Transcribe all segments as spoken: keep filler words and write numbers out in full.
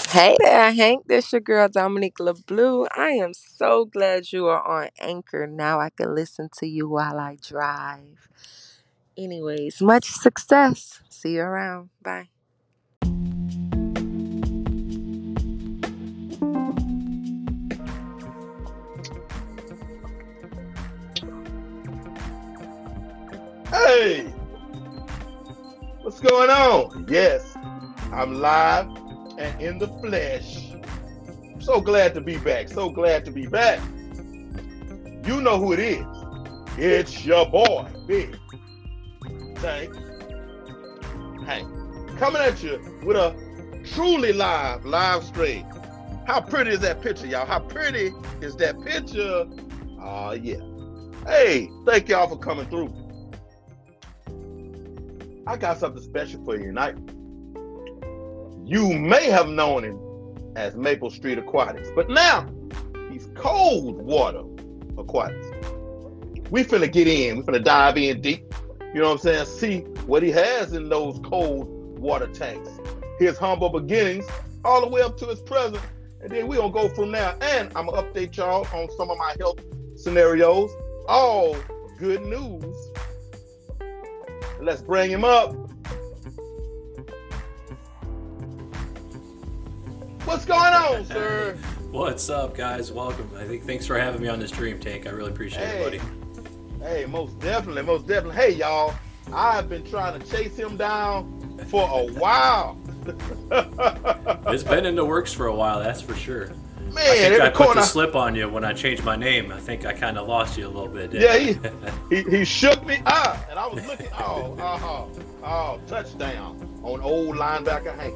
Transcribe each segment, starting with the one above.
Hey there, Hank. This your girl Dominique LeBlue. I am so glad you are on Anchor. Now I can listen to you while I drive. Anyways, much success. See you around. Bye. Hey, what's going on? Yes, I'm live and in the flesh. So glad to be back. So glad to be back. You know who it is. It's your boy, Big Tank Hank. Coming at you with a truly live, live stream. How pretty is that picture, y'all? How pretty is that picture? Oh, uh, yeah. Hey, thank y'all for coming through. I got something special for you tonight. You may have known him as Maple Street Aquatics, but now he's Cold Water Aquatics. We finna get in, we finna dive in deep, you know what I'm saying? See what he has in those cold water tanks. His humble beginnings, all the way up to his present, and then we gonna go from there. And I'm gonna update y'all on some of my health scenarios. All good news. Let's bring him up. What's going on, sir? What's up, guys? Welcome. I think thanks for having me on this dream, Tank. I really appreciate hey, it, buddy. Hey, most definitely, most definitely. Hey, y'all, I've been trying to chase him down for a while. It's been in the works for a while, that's for sure. Man, I think I put corner, the slip on you when I changed my name. I think I kind of lost you a little bit. Yeah, he, he he shook me up, and I was looking. Oh, oh, oh, touchdown on old linebacker Hank.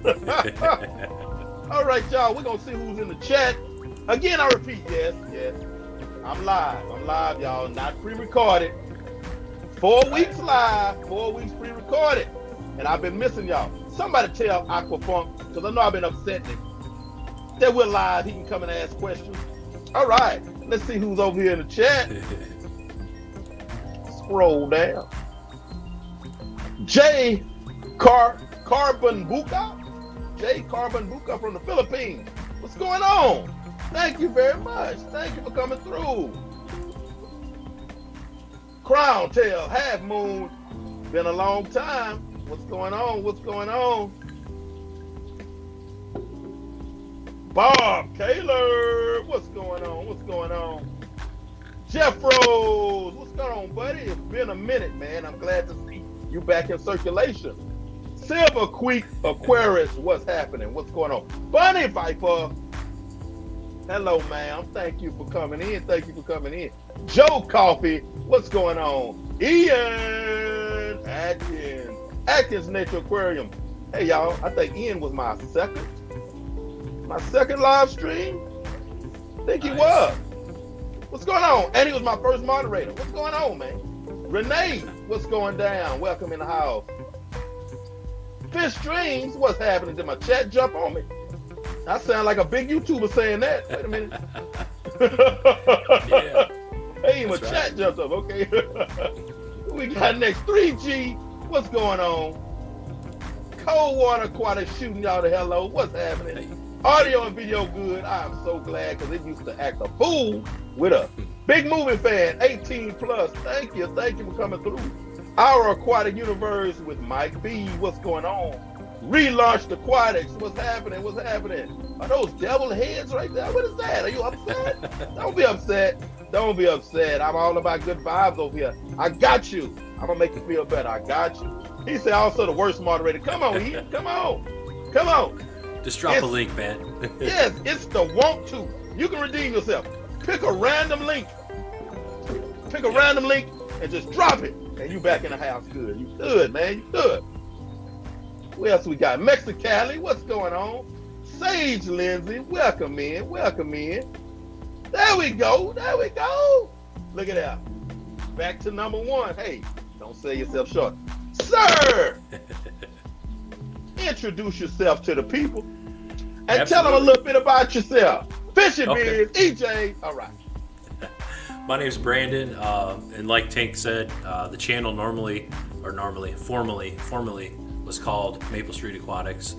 All right, y'all, we're gonna see who's in the chat. Again, I repeat, yes, yes, I'm live. I'm live, y'all, not pre-recorded. Four weeks live, four weeks pre-recorded, and I've been missing y'all. Somebody tell Aquafunk, because I know I've been upsetting him, that we're live, he can come and ask questions. All right, let's see who's over here in the chat. Scroll down. Jay Car Carbon Buka. Jay Carbon Buka from the Philippines. What's going on? Thank you very much. Thank you for coming through. Crown Tail, Half Moon. Been a long time. What's going on? What's going on? Bob Taylor, what's going on? What's going on? Jeff Rose, what's going on, buddy? It's been a minute, man. I'm glad to see you back in circulation. Silver Creek Aquarius, what's happening? What's going on? Bunny Viper, hello, ma'am. Thank you for coming in. Thank you for coming in. Joe Coffee, what's going on? Ian Atkins, Atkins Nature Aquarium. Hey, y'all, I think Ian was my second. My second live stream? I think nice. He was. What's going on? And he was my first moderator. What's going on, man? Renee, what's going down? Welcome in the house. Fish Streams, what's happening? Did my chat jump on me? I sound like a big YouTuber saying that. Wait a minute. Yeah. Hey, my right. Chat jumped up. Okay. We got next three G. What's going on? Cold Water Aquatic shooting y'all the hello. What's happening? Hey. Audio and video good. I'm so glad because it used to act a fool with a big movie fan, eighteen plus. Thank you. Thank you for coming through. Our Aquatic Universe with Mike B. What's going on? Relaunched Aquatics. What's happening? What's happening? Are those devil heads right there? What is that? Are you upset? Don't be upset. Don't be upset. I'm all about good vibes over here. I got you. I'm going to make you feel better. I got you. He said also the worst moderator. Come on, Ian. Come on. Come on. Just drop it's, a link, man. Yes, it's the want to. You can redeem yourself. Pick a random link. Pick a yep. random link and just drop it. And you back in the house good. You good, man. You good. Who else we got? Mexicali, what's going on? Sage Lindsay, welcome in. Welcome in. There we go. There we go. Look at that. Back to number one. Hey, don't sell yourself short. Sir! Introduce yourself to the people and Absolutely. Tell them a little bit about yourself. Fishing okay. Biz, E J. All right. My name's Brandon, uh, and like Tank said, uh, the channel normally, or normally, formally, formally was called Maple Street Aquatics.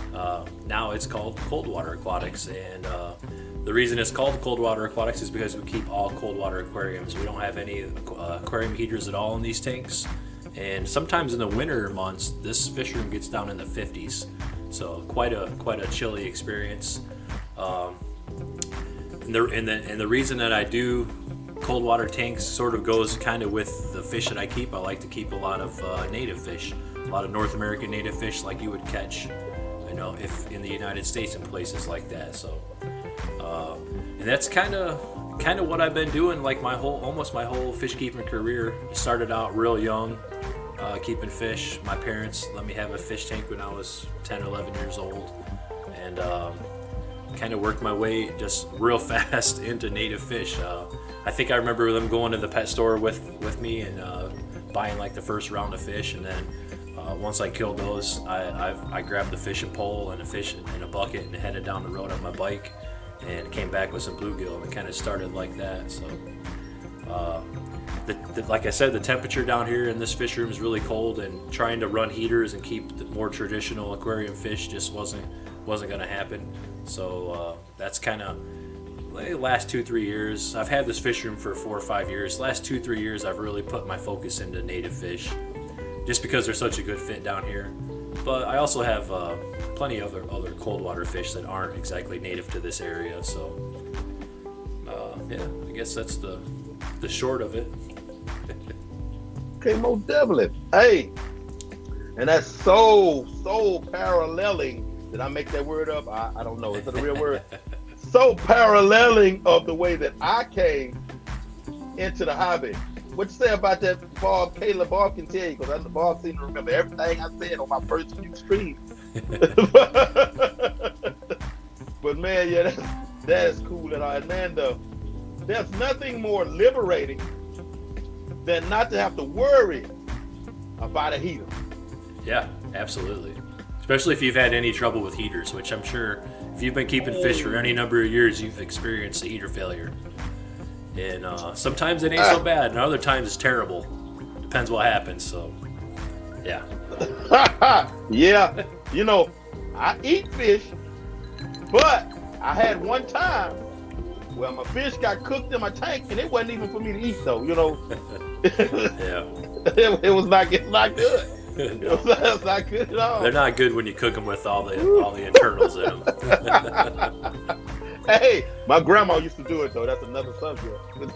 Uh, now it's called Cold Water Aquatics, and uh, the reason it's called Cold Water Aquatics is because we keep all cold water aquariums. We don't have any uh, aquarium heaters at all in these tanks, and sometimes in the winter months, this fish room gets down in the fifties, so quite a quite a chilly experience. Um, and, the, and, the, and the reason that I do cold water tanks sort of goes kind of with the fish that I keep. I like to keep a lot of uh, native fish, a lot of North American native fish like you would catch, you know, if in the United States and places like that. So, uh, and that's kind of kind of what I've been doing like my whole, almost my whole fish keeping career. I started out real young, uh, keeping fish. My parents let me have a fish tank when I was ten or eleven years old, and um, kind of worked my way just real fast into native fish. Uh, I think I remember them going to the pet store with, with me and uh, buying like the first round of fish, and then uh, once I killed those, I, I, I grabbed the fishing pole and a fish in a bucket and headed down the road on my bike and came back with some bluegill, and it kind of started like that. So, uh, the, the, like I said, the temperature down here in this fish room is really cold, and trying to run heaters and keep the more traditional aquarium fish just wasn't wasn't going to happen. So uh, that's kind of last two three years. I've had this fish room for four or five years. Last two three years I've really put my focus into native fish just because they're such a good fit down here. But I also have uh, plenty of other, other cold water fish that aren't exactly native to this area. So uh, yeah, I guess that's the the short of it. Okay, most definitely. Hey, and that's so so paralleling. Did I make that word up? I, I don't know. Is it a real word? So paralleling of the way that I came into the hobby. What you say about that, Bob? Caleb, Bob can tell you, because Bob seems to remember everything I said on my first few streams. But man, yeah, that's, that's cool. And, uh, man, the, there's nothing more liberating than not to have to worry about a heater. Yeah, absolutely. Especially if you've had any trouble with heaters, which I'm sure if you've been keeping fish for any number of years, you've experienced a heater failure. And uh, sometimes it ain't so bad, and other times it's terrible. Depends what happens, so yeah. Yeah, you know, I eat fish, but I had one time where my fish got cooked in my tank, and it wasn't even for me to eat, though, you know. Yeah. it, it was not, it's not good. No. It's not good at all. They're not good when you cook them with all the all the internals in them. Hey, my grandma used to do it though. That's another subject.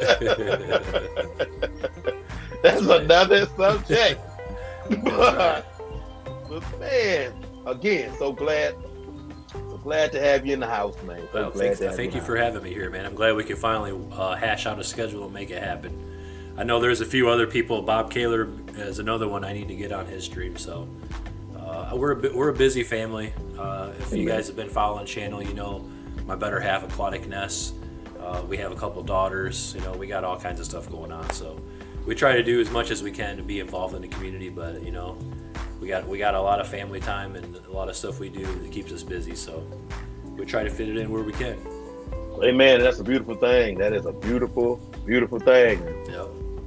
That's another subject. But, but man, again, so glad, so glad to have you in the house, man. So Well, glad thank, to have thank you you in for the house. having me here, man. I'm glad we could finally uh, hash out a schedule and make it happen. I know there's a few other people. Bob Kaler is another one I need to get on his stream. So uh, we're a bit, we're a busy family. Uh, if you guys have been following the channel, you know my better half, Aquatic Ness. Uh, we have a couple daughters. You know, we got all kinds of stuff going on. So we try to do as much as we can to be involved in the community. But you know, we got we got a lot of family time and a lot of stuff we do that keeps us busy. So we try to fit it in where we can. Amen. That's a beautiful thing. That is a beautiful, beautiful thing. Yep.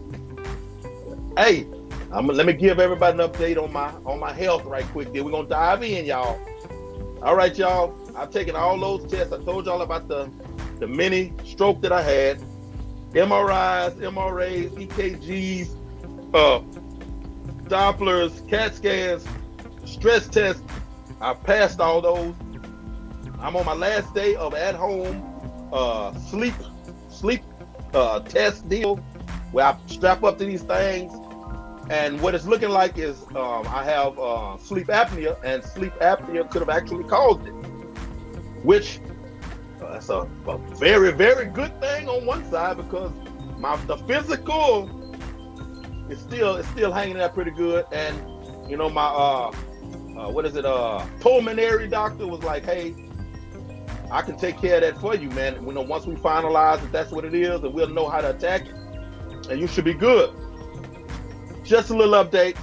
Hey, I'm, let me give everybody an update on my on my health right quick. Then we're gonna dive in, y'all. All right, y'all. I've taken all those tests. I told y'all about the the mini stroke that I had, M R Is, M R As, E K Gs, uh, Dopplers, CAT scans, stress tests. I passed all those. I'm on my last day of at home uh, sleep sleep uh, test deal where I strap up to these things. And what it's looking like is um, I have uh, sleep apnea, and sleep apnea could have actually caused it, which uh, that's a, a very, very good thing on one side, because my the physical is still is still hanging out pretty good. And you know, my uh, uh, what is it? Uh, pulmonary doctor was like, "Hey, I can take care of that for you, man. You know, once we finalize that that's what it is, and we'll know how to attack it, and you should be good." Just a little update.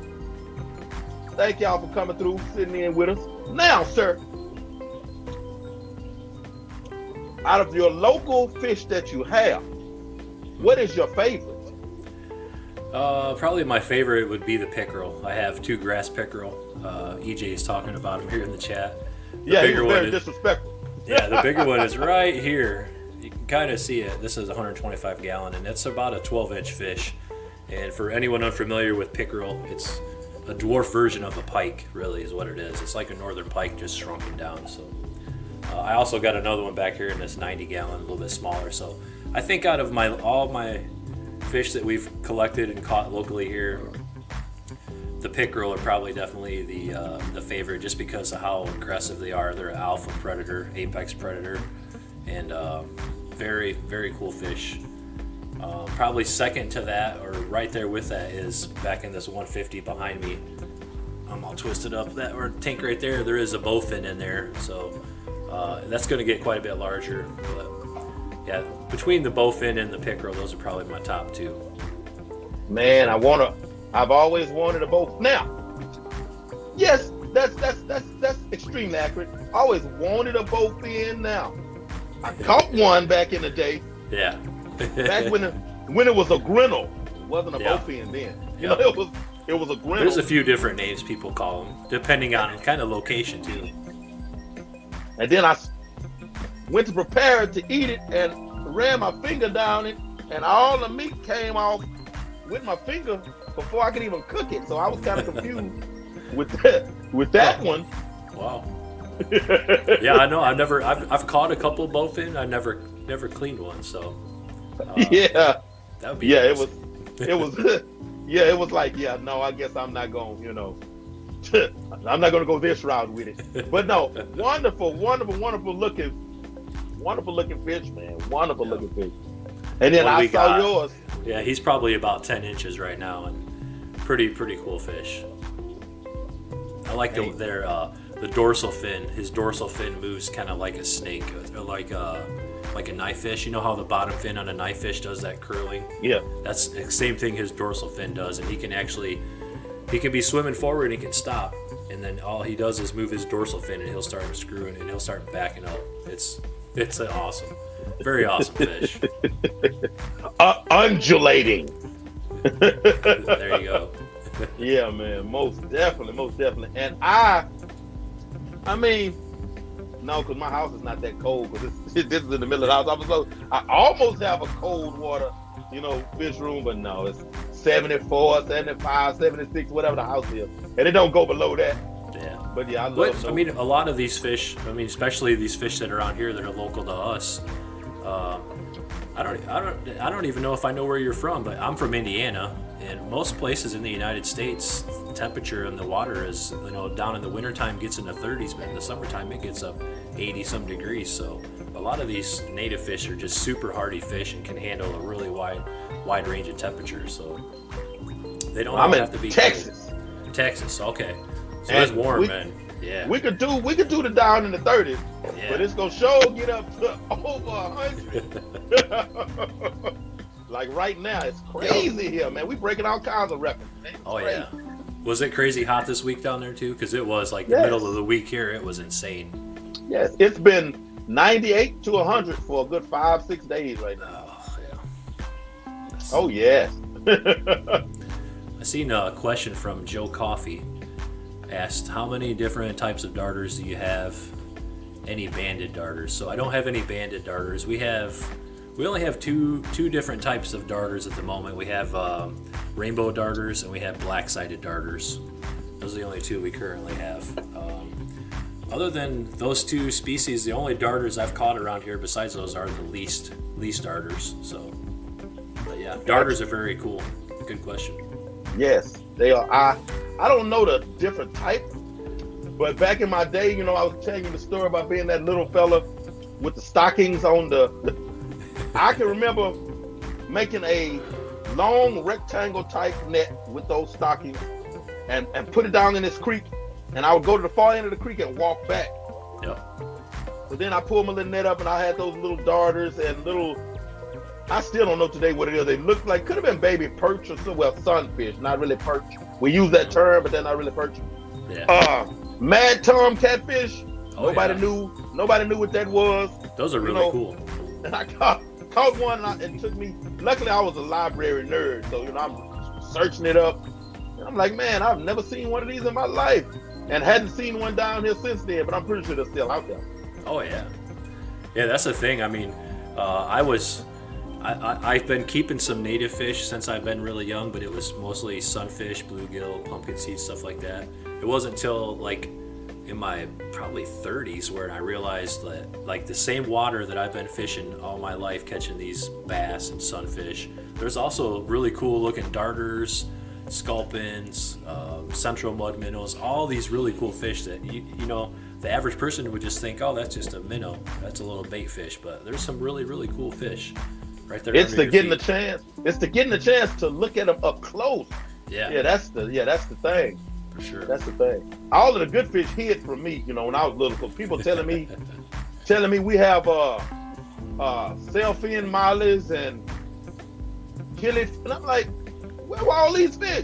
Thank y'all for coming through, sitting in with us. Now, sir, out of your local fish that you have, what is your favorite? Uh, probably my favorite would be the pickerel. I have two grass pickerel. Uh, E J is talking about them here in the chat. The Yeah, he bigger was very one is, disrespectful. yeah, the bigger one is right here. You can kind of see it. This is one hundred twenty-five gallon, and it's about a twelve inch fish. And for anyone unfamiliar with pickerel, it's a dwarf version of a pike, really, is what it is. It's like a northern pike, just shrunken down. So uh, I also got another one back here in this ninety gallon, a little bit smaller. So I think out of my all my fish that we've collected and caught locally here, the pickerel are probably definitely the uh, the favorite, just because of how aggressive they are. They're an alpha predator, apex predator, and uh, very very cool fish. Um, probably second to that, or right there with that, is back in this one fifty behind me. Um, I'll twist it up. That or tank right there. There is a bowfin in there, so uh, that's going to get quite a bit larger. But yeah, between the bowfin and the pickerel, those are probably my top two. Man, I wanna. I've always wanted a bow. Now, yes, that's that's that's that's extremely accurate. I always wanted a bowfin. Now, I caught one back in the day. Yeah. Back when it, when it was a grinnell, it wasn't a Yeah. bowfin then. You Yeah. know, it was it was a grinnell. There's a few different names people call them, depending on kind of location too. And then I s- went to prepare it to eat it and ran my finger down it, and all the meat came off with my finger before I could even cook it. So I was kind of confused with that with that one. Wow. Yeah, I know. I've never. I've, I've caught a couple bowfin. I never never cleaned one. So uh, Yeah, that would be. yeah, it was, nice. it was, yeah, it was like, yeah, no, I guess I'm not going, you know, I'm not going to go this route with it. But no, wonderful, wonderful, wonderful looking, wonderful looking fish, man, wonderful Yeah. looking fish. And then What I we saw got? yours. Yeah, he's probably about ten inches right now, and pretty pretty cool fish. I like the Hey. their uh, the dorsal fin. His dorsal fin moves kind of like a snake, or like a like a knife fish. You know how the bottom fin on a knife fish does that curling? Yeah, That's the same thing his dorsal fin does, and he can actually he can be swimming forward and he can stop, and then all he does is move his dorsal fin and he'll start screwing and he'll start backing up. It's it's an awesome, very awesome fish. uh, undulating. There you go. Yeah, man, most definitely, most definitely. And I, I mean, no, because my house is not that cold. Because this, this is in the middle of the house. I was so, I almost have a cold water, you know, fish room, but no, it's seventy-four, seventy-five, seventy-six, whatever the house is, and it don't go below that. Yeah. But yeah, I love. But, I those. mean, a lot of these fish, I mean, especially these fish that are out here that are local to us. Uh, I don't, I don't, I don't even know if I know where you're from, but I'm from Indiana, and most places in the United States, temperature in the water is, you know, down in the wintertime gets in the thirties, but in the summertime it gets up eighty some degrees. So a lot of these native fish are just super hardy fish and can handle a really wide, wide range of temperatures. So they don't I'm all in have to be Texas. cold. Texas, okay. So And it's warm, we- man. Yeah. We could do, we could do the down in the thirties, Yeah. but it's gonna show get up to over a hundred. Like right now, it's crazy here, man. We breaking all kinds of records. Man. It's Oh crazy. yeah. Was it crazy hot this week down there too? Because it was like the Yes. middle of the week here. It was insane. Yes, it's been ninety-eight to one hundred for a good five, six days right now. Oh yeah. Oh, yes. I seen a question from Joe Coffey. Asked how many different types of darters do you have? Any banded darters? So I don't have any banded darters. We have, we only have two two different types of darters at the moment. We have um, rainbow darters and we have black-sided darters. Those are the only two we currently have. Um, other than those two species, the only darters I've caught around here besides those are the least least darters. So, but yeah, darters are very cool. Good question. Yes, they are. I I don't know the different types, but back in my day, you know, I was telling you the story about being that little fella with the stockings on the. I can remember making a long rectangle type net with those stockings and, and put it down in this creek, and I would go to the far end of the creek and walk back. Yep. So then I pulled my little net up and I had those little darters and little, I still don't know today what it is. They looked like, could have been baby perch or some, well, sunfish, not really perch. We use that term, but they're not really perch. Yeah. Uh, Mad Tom catfish. Oh, nobody yeah. knew, nobody knew what that was. Those are you really know, cool. And I caught, caught one and I, it took me, luckily I was a library nerd. So, you know, I'm searching it up. And I'm like, man, I've never seen one of these in my life. and hadn't seen one down here since then. But I'm pretty sure they're still out there. Oh yeah, yeah. That's the thing. I mean, uh, I was, I, I I've been keeping some native fish since I've been really young, but it was mostly sunfish, bluegill, pumpkin seed, stuff like that. It wasn't until like in my probably thirties where I realized that like the same water that I've been fishing all my life, catching these bass and sunfish, there's also really cool looking darters, sculpins, um, central mud minnows, all these really cool fish that you, you know the average person would just think, oh, that's just a minnow, that's a little bait fish, but there's some really really cool fish right there. It's the getting feet. the chance. It's the getting the chance to look at them up close. Yeah, yeah, that's the yeah, that's the thing. For sure. That's the thing. All of the good fish hid from me, you know, when I was little. Because people telling me, telling me we have uh, uh, sailfin mollies and killies, and I'm like, where were all these fish?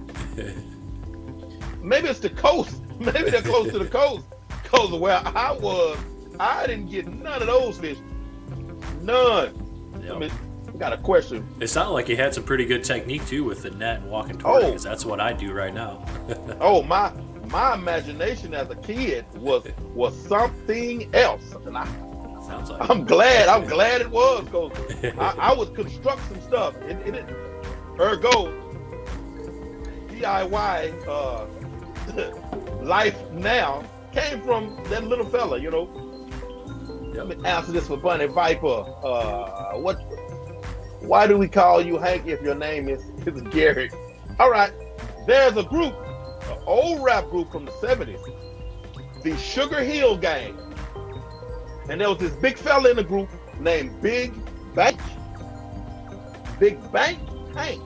Maybe it's the coast. Maybe they're close to the coast. Because of where I was, I didn't get none of those fish. None. Yep. I mean, I got a question. It sounded like you had some pretty good technique too with the net and walking toward it, Oh. because that's what I do right now. Oh, my my imagination as a kid was was something else, and I, Sounds like I'm glad. I'm glad it was, because I, I would construct some stuff. It, it, it ergo D I Y uh, life now came from that little fella. You know. Yep. Let me answer this for Bunny Viper. Uh, what? Why do we call you Hank if your name is, is Garrett? All right. There's a group, an old rap group from the seventies, the Sugar Hill Gang. And there was this big fella in the group named Big Bank. Big Bank Hank.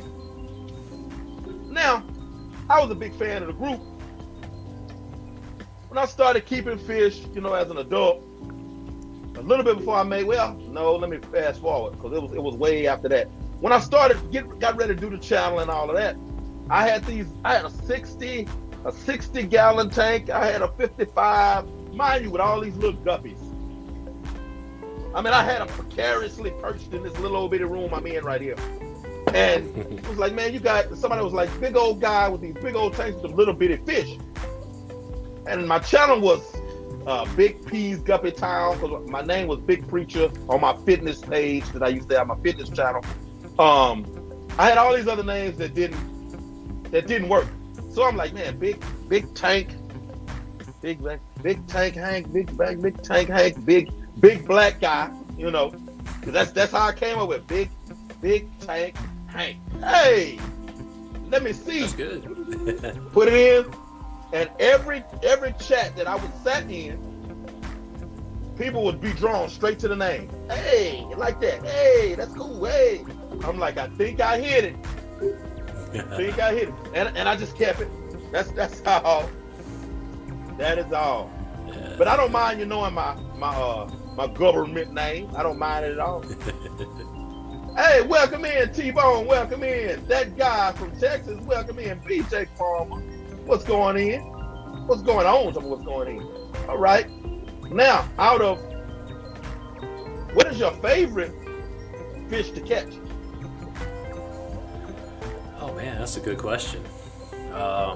Now, I was a big fan of the group. When I started keeping fish, you know, as an adult, a little bit before I made, well, no, let me fast forward, because it was it was way after that. When I started get got ready to do the channel and all of that, I had these, I had a sixty, a sixty gallon tank, I had a fifty-five, mind you, with all these little guppies. I mean, I had them precariously perched in this little old bitty room I'm in right here. And it was like, man, you got, somebody was like, big old guy with these big old tanks with some little bitty fish. And my channel was uh, Big P's Guppy Town, because my name was Big Preacher on my fitness page that I used to have, my fitness channel. Um, I had all these other names that didn't that didn't work. So I'm like, man, big big tank, big big, big tank Hank, big bag, big tank Hank, big big black guy, you know, because that's that's how I came up with big big tank Hank. Hey, let me see. That's good. Put it in. And every every chat that I was sat in, people would be drawn straight to the name. Hey, like that. Hey, that's cool. Hey. I'm like, I think I hit it. I think I hit it. And and I just kept it. That's that's all. That is all. Yeah. But I don't mind you knowing my my uh my government name. I don't mind it at all. Hey, welcome in, T-Bone. Welcome in. That guy from Texas, welcome in, B J Farmer. What's going in? What's going on? Tell me what's going in. All right. Now, out of, what is your favorite fish to catch? Oh man, that's a good question. Um,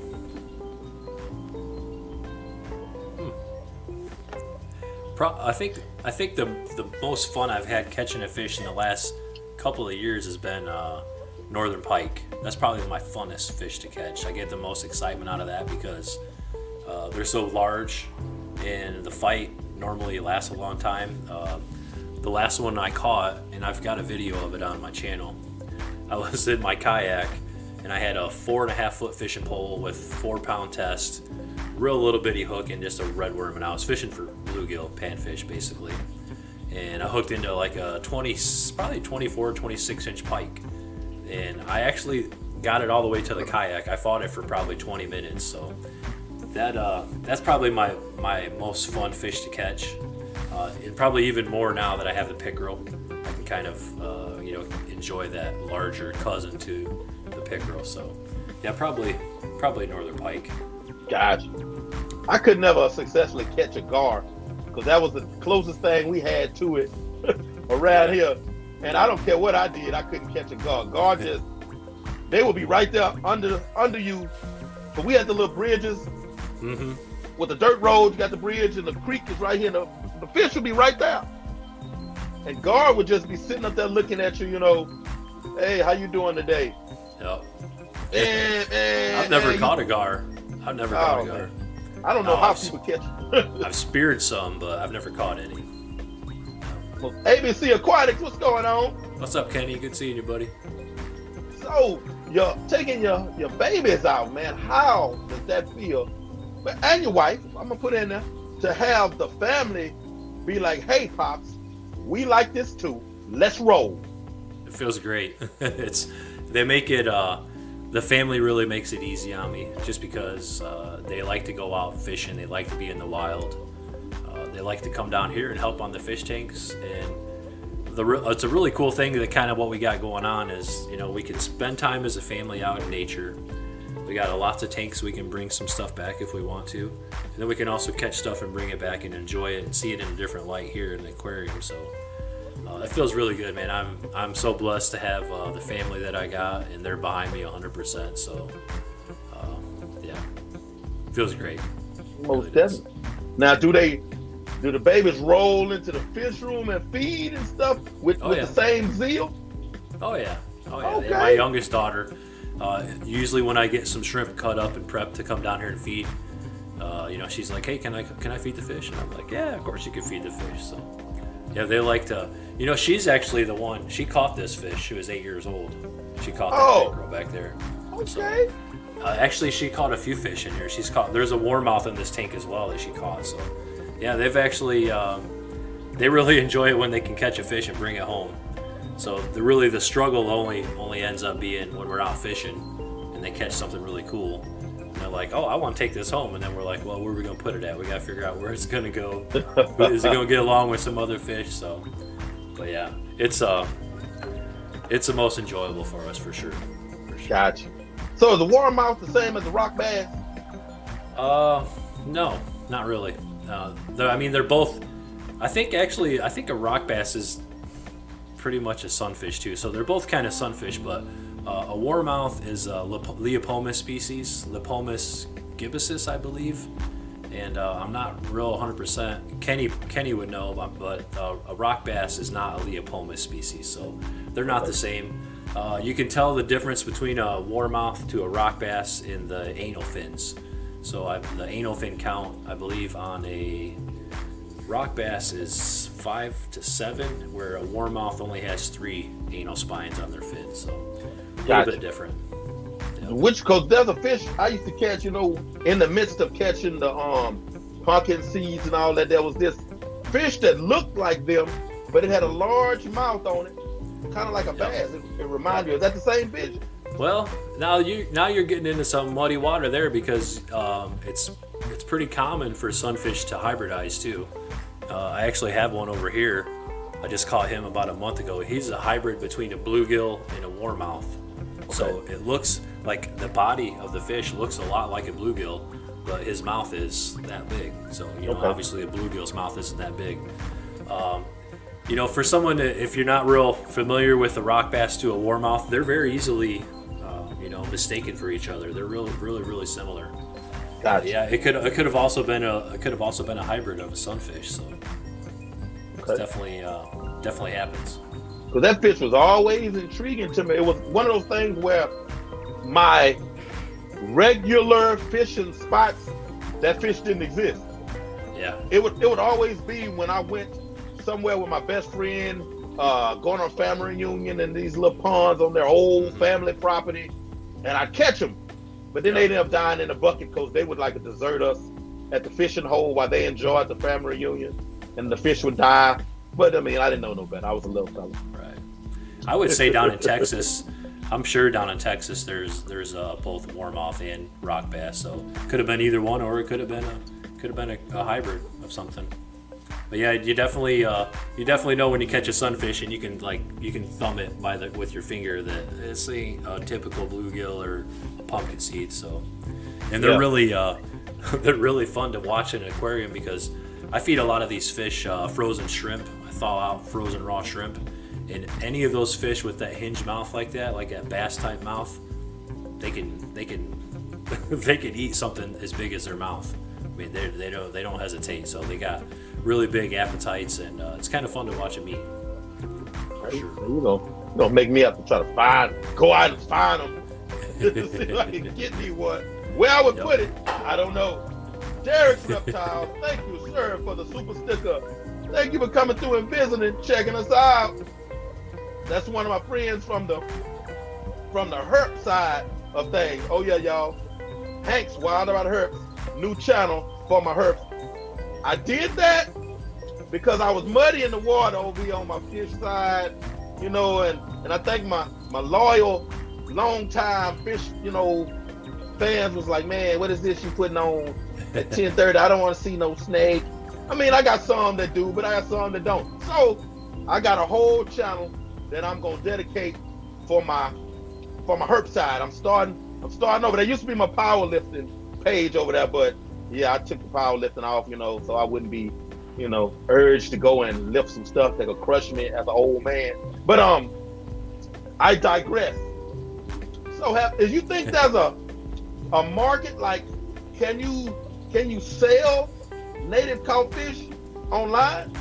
hmm. Pro- I think I think the the most fun I've had catching a fish in the last couple of years has been uh, northern pike. That's probably my funnest fish to catch. I get the most excitement out of that because uh, they're so large, and the fight normally lasts a long time. Uh, the last one I caught, and I've got a video of it on my channel, I was in my kayak, and I had a four and a half foot fishing pole with four pound test, real little bitty hook, and just a red worm, and I was fishing for bluegill, panfish basically. And I hooked into like a twenty, probably twenty-four, twenty-six inch pike. And I actually got it all the way to the kayak. I fought it for probably twenty minutes. So that uh, that's probably my, my most fun fish to catch. Uh, and probably even more now that I have the pickerel. I can kind of, uh, you know, enjoy that larger cousin to the pickerel. So yeah, probably, probably northern pike. Gotcha. I could never successfully catch a gar, because that was the closest thing we had to it around here. And I don't care what I did, I couldn't catch a gar. Gar just, they would be right there under under you. But we had the little bridges Mm-hmm. With the dirt road, you got the bridge, and the creek is right here. And the, the fish will be right there. And guard would just be sitting up there looking at you, you know, hey, how you doing today? Yep. And, and, I've never and caught you, a gar. I've never oh, caught a man. gar. I don't know No, how I've, people catch it. I've speared some, but I've never caught any. Well, A B C Aquatics, what's going on? What's up, Kenny? Good seeing you, buddy. So, you're taking your, your babies out, man. How does that feel? And your wife, I'm going to put in there, to have the family be like, hey, Pops, we like this too. Let's roll. It feels great. It's they make it. Uh, the family really makes it easy on me, just because uh, they like to go out fishing. They like to be in the wild. Uh, they like to come down here and help on the fish tanks. And the re- it's a really cool thing that kind of what we got going on is, you know, we can spend time as a family out in nature. We got lots of tanks. We can bring some stuff back if we want to, and then we can also catch stuff and bring it back and enjoy it and see it in a different light here in the aquarium. So. Uh, it feels really good, man. I'm I'm so blessed to have uh, the family that I got, and they're behind me one hundred percent. So, uh, yeah, feels great. Most definitely. Now, do they, do the babies roll into the fish room and feed and stuff with, Oh, with yeah. the same zeal? Oh yeah, oh yeah. Okay. And my youngest daughter, uh, usually when I get some shrimp cut up and prepped to come down here and feed, uh, you know, she's like, "Hey, can I can I feed the fish?" And I'm like, "Yeah, of course you can feed the fish." So, yeah, they like to. You know, she's actually the one. She caught this fish. She was eight years old. She caught that Oh. big girl back there. Okay. Uh, actually, she caught a few fish in here. She's caught. There's a warmouth in this tank as well that she caught. So, yeah, they've actually um, they really enjoy it when they can catch a fish and bring it home. So, the really the struggle only only ends up being when we're out fishing and they catch something really cool. And they're like, "Oh, I want to take this home," and then we're like, "Well, where are we gonna put it at? We gotta figure out where it's gonna go. Is it gonna get along with some other fish?" So, but yeah, it's uh, it's the most enjoyable for us for sure. For sure. Gotcha. So is the warmouth the same as the rock bass? Uh, no, not really. Uh, they're- I mean, they're both. I think actually, I think a rock bass is pretty much a sunfish too. So they're both kind of sunfish, but uh, a warmouth is a Lep- Leopomis species, Lepomis gibbasis, I believe. And uh, I'm not real one hundred percent. Kenny Kenny would know, but, but uh, a rock bass is not a Leopomis species, so they're not the same. Uh, you can tell the difference between a warmouth to a rock bass in the anal fins. So I, the anal fin count, I believe, on a rock bass is five to seven, where a warmouth only has three anal spines on their fins. So a little Gotcha. bit different. Yeah. Which, because there's a fish I used to catch, you know, in the midst of catching the um pumpkin seeds and all that, there was this fish that looked like them, but it had a large mouth on it, kind of like a bass. It, it reminded you. Is that the same fish? Well, now you now you're getting into some muddy water there, because um, it's it's pretty common for sunfish to hybridize too. Uh, I actually have one over here. I just caught him about a month ago. He's a hybrid between a bluegill and a warmouth. So it looks like the body of the fish looks a lot like a bluegill, but his mouth is that big. So, you know, Okay. obviously a bluegill's mouth isn't that big. Um, you know, for someone that, if you're not real familiar with the rock bass to a warmouth, they're very easily, uh, you know, mistaken for each other. They're really, really, really similar. Gotcha. Yeah, it could it could have also been a it could have also been a hybrid of a sunfish. So it's Okay. definitely uh, definitely happens. Because that fish was always intriguing to me. It was one of those things where my regular fishing spots, that fish didn't exist. Yeah. It would it would always be when I went somewhere with my best friend, uh, going on a family reunion in these little ponds on their old family property, and I'd catch them. But then they ended up dying in a bucket because they would like desert us at the fishing hole while they enjoyed the family reunion, and the fish would die. But I mean, I didn't know no better. I was a little fella. Right. I would say down in Texas, I'm sure down in Texas there's there's uh, both warmouth and rock bass. So could have been either one, or it could have been a could have been a, a hybrid of something. But yeah, you definitely uh, you definitely know when you catch a sunfish, and you can like you can thumb it by the with your finger that it's a, a typical bluegill or a pumpkin seed. So, and they're Yeah. really uh, they're really fun to watch in an aquarium, because I feed a lot of these fish uh, frozen shrimp. I thaw out frozen raw shrimp, and any of those fish with that hinge mouth like that, like that bass type mouth, they can they can they could eat something as big as their mouth. I mean, they, they don't they don't hesitate. So they got really big appetites, and uh, it's kind of fun to watch them eat. For Hey, sure. so you know, you know, make me have to try to find, go out and find them to see if I can get me one. Where I would Yep. put it, I don't know. Derek's Reptile, thank you, sir, for the super sticker. Thank you for coming through and visiting, checking us out. That's one of my friends from the from the herp side of things. Oh yeah, y'all. Hank's Wild About Herps, new channel for my herps. I did that because I was muddy in the water over here on my fish side, you know, and, and I think my, my loyal, long time fish, you know, fans was like, man, what is this you putting on at ten thirty? I don't want to see no snake. I mean, I got some that do, but I got some that don't. So I got a whole channel that I'm gonna dedicate for my for my herp side. I'm starting I'm starting over. There used to be my powerlifting page over there, but yeah, I took the powerlifting off, you know, so I wouldn't be, you know, urged to go and lift some stuff that could crush me as an old man. But um, I digress. So, have, if you think there's a a market, like, can you can you sell native caught fish online?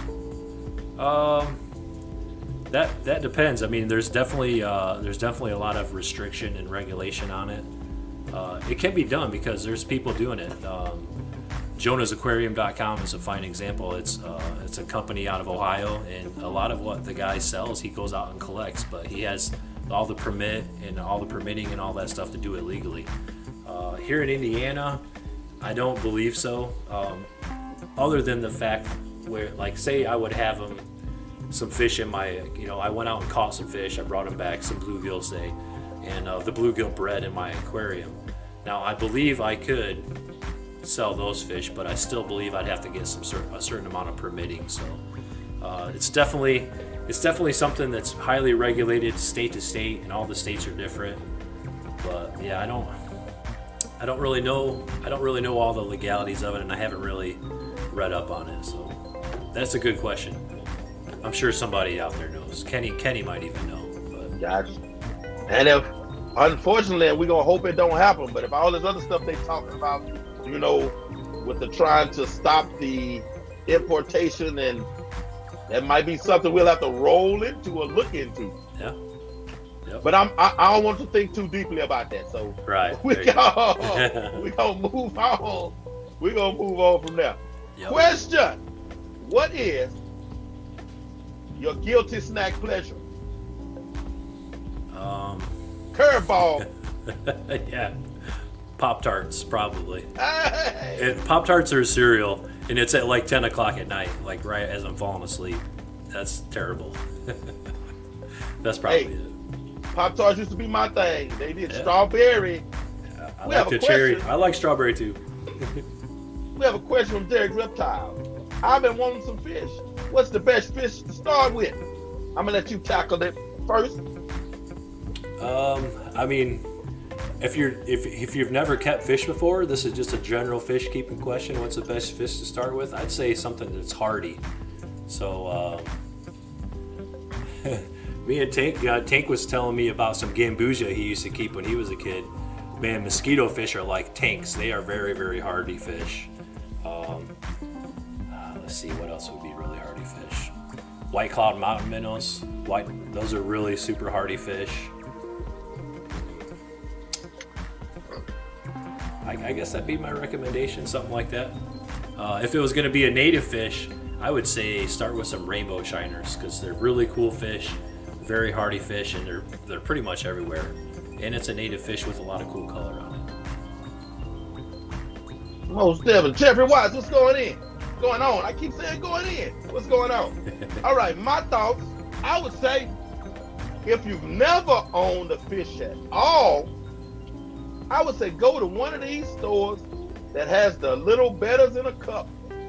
Um, that that depends. I mean, there's definitely uh, there's definitely a lot of restriction and regulation on it. Uh, it can be done because there's people doing it. Um, Jonas Aquarium dot com is a fine example. It's uh, it's a company out of Ohio, and a lot of what the guy sells, he goes out and collects, but he has all the permit and all the permitting and all that stuff to do it legally. Uh, here in Indiana, I don't believe so. Um, other than the fact where, like, say I would have them some fish in my, you know, I went out and caught some fish, I brought them back, some bluegill, say, and uh, the bluegill bred in my aquarium. Now, I believe I could sell those fish, but I still believe I'd have to get some certain, a certain amount of permitting. So uh, it's definitely it's definitely something that's highly regulated state to state, and all the states are different. But yeah, I don't I don't really know I don't really know all the legalities of it, and I haven't really read up on it. So that's a good question. I'm sure somebody out there knows. Kenny Kenny might even know. But Gotcha. And if, unfortunately, we're gonna hope it don't happen, but if all this other stuff they talking about, you know, with the trying to stop the importation, and that might be something we'll have to roll into or look into. yeah. Yep. But I'm I, I don't want to think too deeply about that. So Right. we there you go. go we gonna move on. We're gonna move on from there. Yep. Question: what is your guilty snack pleasure? Um, Curveball. yeah, Pop Tarts probably. Hey! Pop Tarts are a cereal, and it's at like ten o'clock at night, like right as I'm falling asleep. That's terrible. That's probably Hey. it. Pop Tarts used to be my thing. They did Yeah. strawberry. I We like have a the cherry. question. I like strawberry too. We have a question from Derek Reptile. I've been wanting some fish. What's the best fish to start with? I'm gonna let you tackle it first. Um, I mean, if you're if if you've never kept fish before, this is just a general fish keeping question. What's the best fish to start with? I'd say something that's hardy. So, uh, me and Tank, uh, Tank was telling me about some gambusia he used to keep when he was a kid. Man, mosquito fish are like tanks. They are very, very hardy fish. Um, uh, let's see, what else would be really hardy fish? White cloud mountain minnows. White, those are really super hardy fish. I, I guess that'd be my recommendation, something like that. Uh, if it was going to be a native fish, I would say start with some rainbow shiners because they're really cool fish, very hardy fish, and they're they're pretty much everywhere. And it's a native fish with a lot of cool color on it. Most definitely. Jeffrey Watts, what's going in? What's going on? I keep saying going in. What's going on? All right, my thoughts. I would say if you've never owned a fish at all, I would say go to one of these stores that has the little betters in a cup.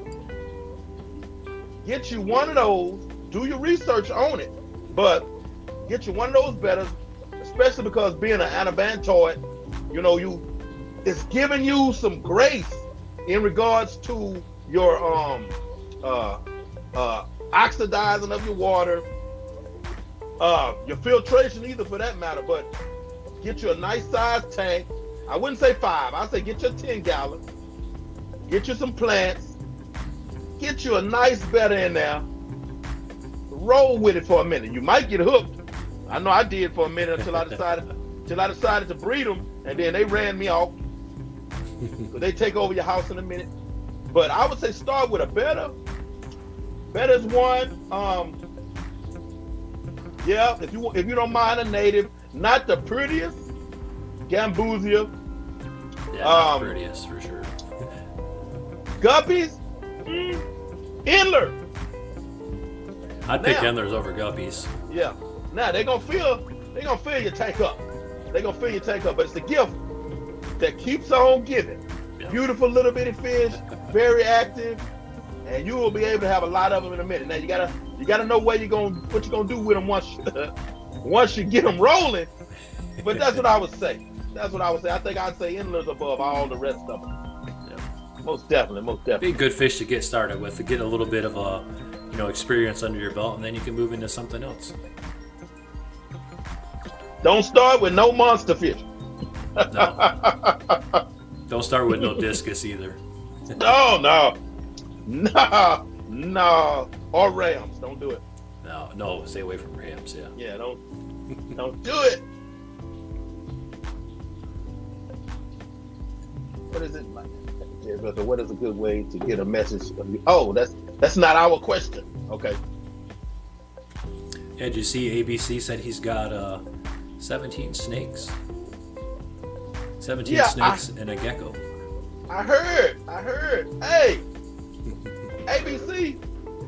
Get you one of those. Do your research on it, but get you one of those betters, especially because being an anabantoid, you know, you it's giving you some grace in regards to your um uh uh oxidizing of your water, uh your filtration either for that matter. But get you a nice sized tank, I wouldn't say five. I'd say get your ten gallons, get you some plants, get you a nice better in there, roll with it for a minute. You might get hooked. I know I did for a minute until I decided until I decided to breed them, and then they ran me off. So they take over your house in a minute. But I would say start with a better. Better is one. Um, yeah, if you if you don't mind a native, not the prettiest, Gambusia. Yeah, not um, the prettiest for sure. Guppies, mm, Endler. I'd pick Now- Endlers over Guppies. Yeah. Now they're gonna fill they're gonna fill your tank up. They're gonna fill your tank up, but it's the gift that keeps on giving. Yeah. Beautiful little bitty fish, very active, and you will be able to have a lot of them in a minute. Now you gotta you gotta know where you're gonna what you're gonna do with them once you, once you get them rolling. But that's what I would say. That's what I would say. I think I'd say Endlers above all the rest of them. Yeah. Most definitely, most Be definitely. a good fish to get started with, to get a little bit of a, you know, experience under your belt, and then you can move into something else. Don't start with no monster fish. No. Don't start with no discus either. No, no, no, no. Or rams. Don't do it. No, no, stay away from rams. Yeah. Yeah, don't, don't do it. What is it, like? Yeah, brother, what is a good way to get a message of you? Oh, that's that's not our question. Okay. Yeah, did you see A B C said he's got uh, seventeen snakes? seventeen Yeah, snakes and a gecko. I heard. I heard. Hey, A B C.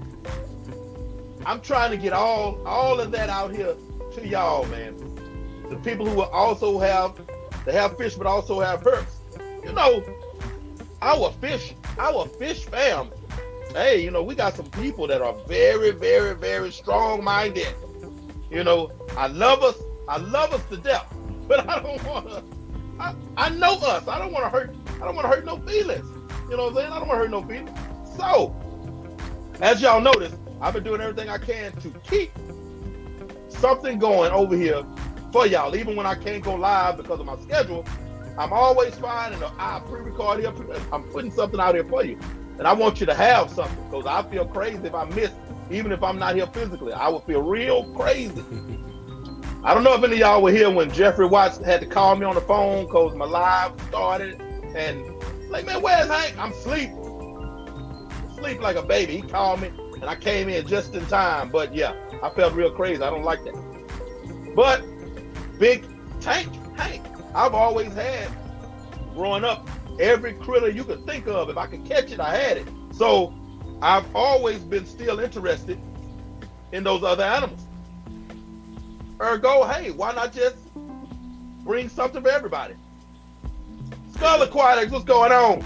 I'm trying to get all all of that out here to y'all, man. The people who will also have they have fish, but also have herps. You know, our fish, our fish fam. Hey, you know, we got some people that are very, very, very strong-minded. You know, I love us. I love us to death, but I don't want to. I, I know us. I don't want to hurt. I don't want to hurt no feelings. You know what I'm saying? I don't want to hurt no feelings. So, as y'all notice, I've been doing everything I can to keep something going over here for y'all. Even when I can't go live because of my schedule, I'm always finding I pre-record here. I'm putting something out here for you, and I want you to have something because I feel crazy if I miss. Even if I'm not here physically, I would feel real crazy. I don't know if any of y'all were here when Jeffrey Watts had to call me on the phone because my live started, and like, man, where's Hank? I'm asleep. Sleep like a baby. He called me, and I came in just in time. But yeah, I felt real crazy. I don't like that. But big tank Hank, I've always had, growing up, every critter you could think of. If I could catch it, I had it. So I've always been still interested in those other animals. Ergo, hey, why not just bring something for everybody? Skull Aquatics, what's going on?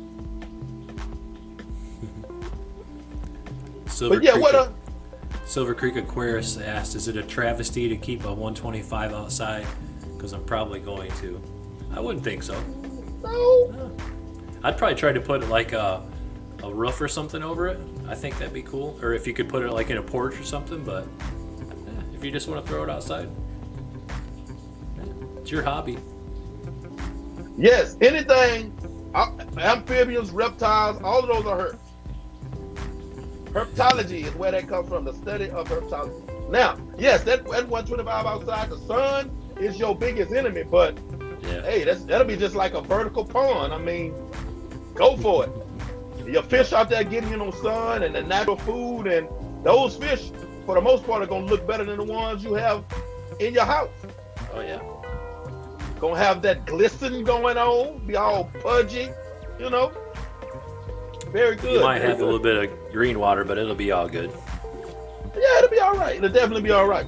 Silver But yeah, Creek, what a Silver Creek Aquarius asked, is it a travesty to keep a one twenty-five outside? Because I'm probably going to. I wouldn't think so. no. I'd probably try to put like a, a roof or something over it. I think that'd be cool. Or if you could put it like in a porch or something, but eh, if you just want to throw it outside, eh, it's your hobby. Yes, anything, uh, amphibians, reptiles, all of those are herps. Herpetology is where that comes from, the study of herpetology. Now, yes, that, that one twenty-five outside, the sun is your biggest enemy, but Yeah. hey, that's, that'll be just like a vertical pond. I mean, go for it. Your fish out there getting you no sun and the natural food, and those fish, for the most part, are going to look better than the ones you have in your house. Oh yeah. Gonna have that glisten going on, be all pudgy, you know. Very good. You might very have good. a little bit of green water, but it'll be all good. Yeah, it'll be all right. It'll definitely be all right.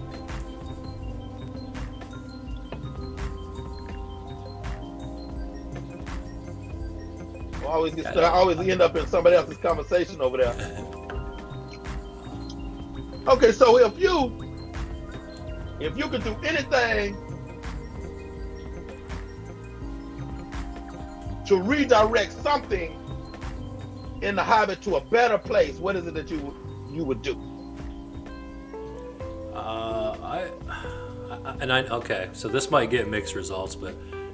I always get I always end up in somebody else's conversation over there. Okay, so if you if you could do anything to redirect something in the hobby to a better place, what is it that you you would do? Uh, I, I and I okay. So this might get mixed results, but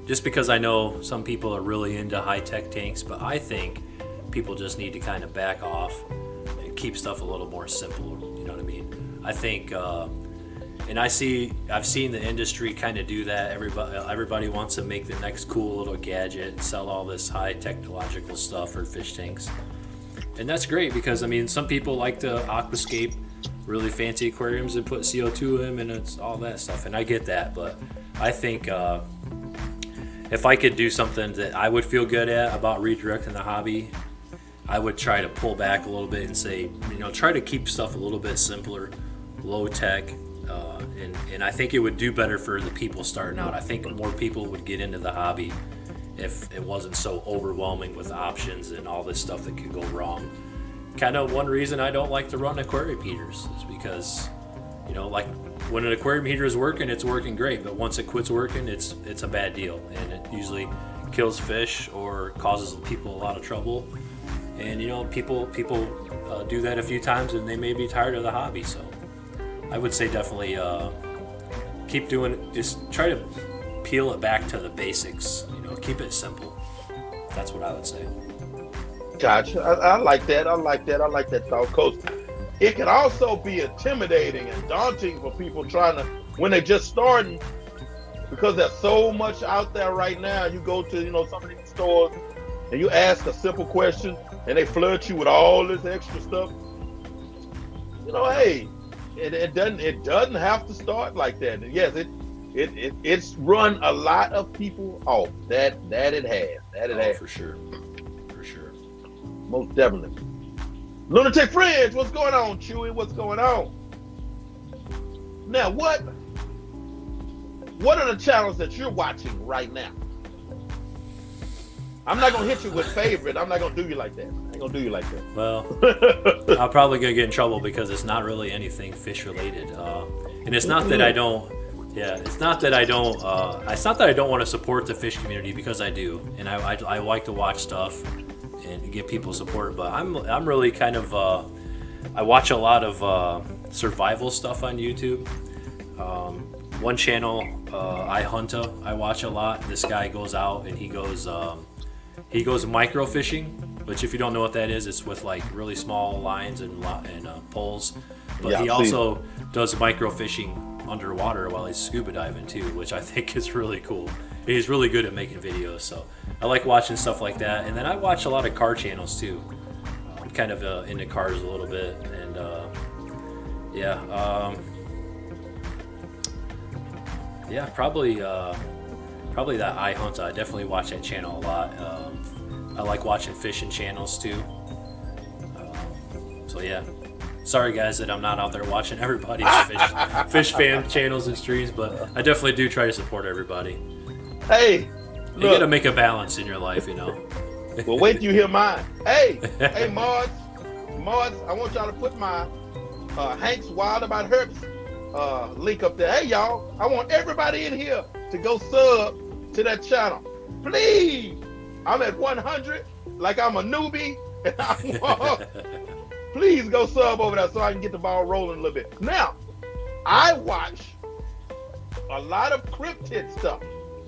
just because I know some people are really into high-tech tanks, but I think people just need to kind of back off and keep stuff a little more simple. You know what I mean? I think, uh, and I see, I've seen the industry kind of do that. Everybody, everybody wants to make the next cool little gadget and sell all this high technological stuff for fish tanks. And that's great because, I mean, some people like to aquascape really fancy aquariums and put C O two in them and it's all that stuff. And I get that, but I think uh, if I could do something that I would feel good at about redirecting the hobby, I would try to pull back a little bit and say, you know, try to keep stuff a little bit simpler, low tech, uh, and, and I think it would do better for the people starting out. I think more people would get into the hobby if it wasn't so overwhelming with options and all this stuff that could go wrong. Kind of one reason I don't like to run aquarium heaters is because, you know, like when an aquarium heater is working, it's working great, but once it quits working, it's it's a bad deal, and it usually kills fish or causes people a lot of trouble. And you know, people people uh, do that a few times, and they may be tired of the hobby. So, I would say definitely uh, keep doing. Just try to peel it back to the basics. You know, keep it simple. That's what I would say. Gotcha. I, I like that. I like that. I like that thought, Coach. It can also be intimidating and daunting for people trying to, when they're just starting, because there's so much out there right now. You go to, you know, some of these stores and you ask a simple question and they flood you with all this extra stuff. You know, hey, it, it doesn't it doesn't have to start like that. And yes, it it, it it's run a lot of people off. That that it has. That it Oh, has. for sure, for sure. Most definitely. Lunatic Friends, what's going on, Chewy? What's going on? Now, what what are the channels that you're watching right now? I'm not gonna hit you with favorite. I'm not gonna do you like that. I ain't gonna do you like Well, that. I'm probably gonna get in trouble because it's not really anything fish related, uh, and it's not that I don't. Yeah, it's not that I don't. Uh, it's not that I don't want to support the fish community because I do, and I, I, I like to watch stuff and give people support. But I'm I'm really kind of. Uh, I watch a lot of uh, survival stuff on YouTube. Um, one channel, uh, I Hunta, I watch a lot. This guy goes out and he goes um, he goes micro fishing, which if you don't know what that is, it's with like really small lines and lo- and uh, poles. But Yeah, he I've seen also does micro fishing underwater while he's scuba diving too, which I think is really cool. He's really good at making videos, so I like watching stuff like that. And then I watch a lot of car channels too. I'm kind of uh, into cars a little bit, and uh, yeah, um, yeah, probably uh, probably that I Hunt. I definitely watch that channel a lot. Um, I like watching fishing channels too. Um, so yeah. Sorry guys that I'm not out there watching everybody's fish, fish fan channels and streams, but I definitely do try to support everybody. Hey, You look, gotta make a balance in your life, you know. well, wait till you hear mine. Hey, hey, Marge, Marge, I want y'all to put my uh, Hank's Wild About Herps uh, link up there. Hey, y'all, I want everybody in here to go sub to that channel. Please. I'm at one hundred, like I'm a newbie, and I want, please go sub over there so I can get the ball rolling a little bit. Now, I watch a lot of cryptid stuff.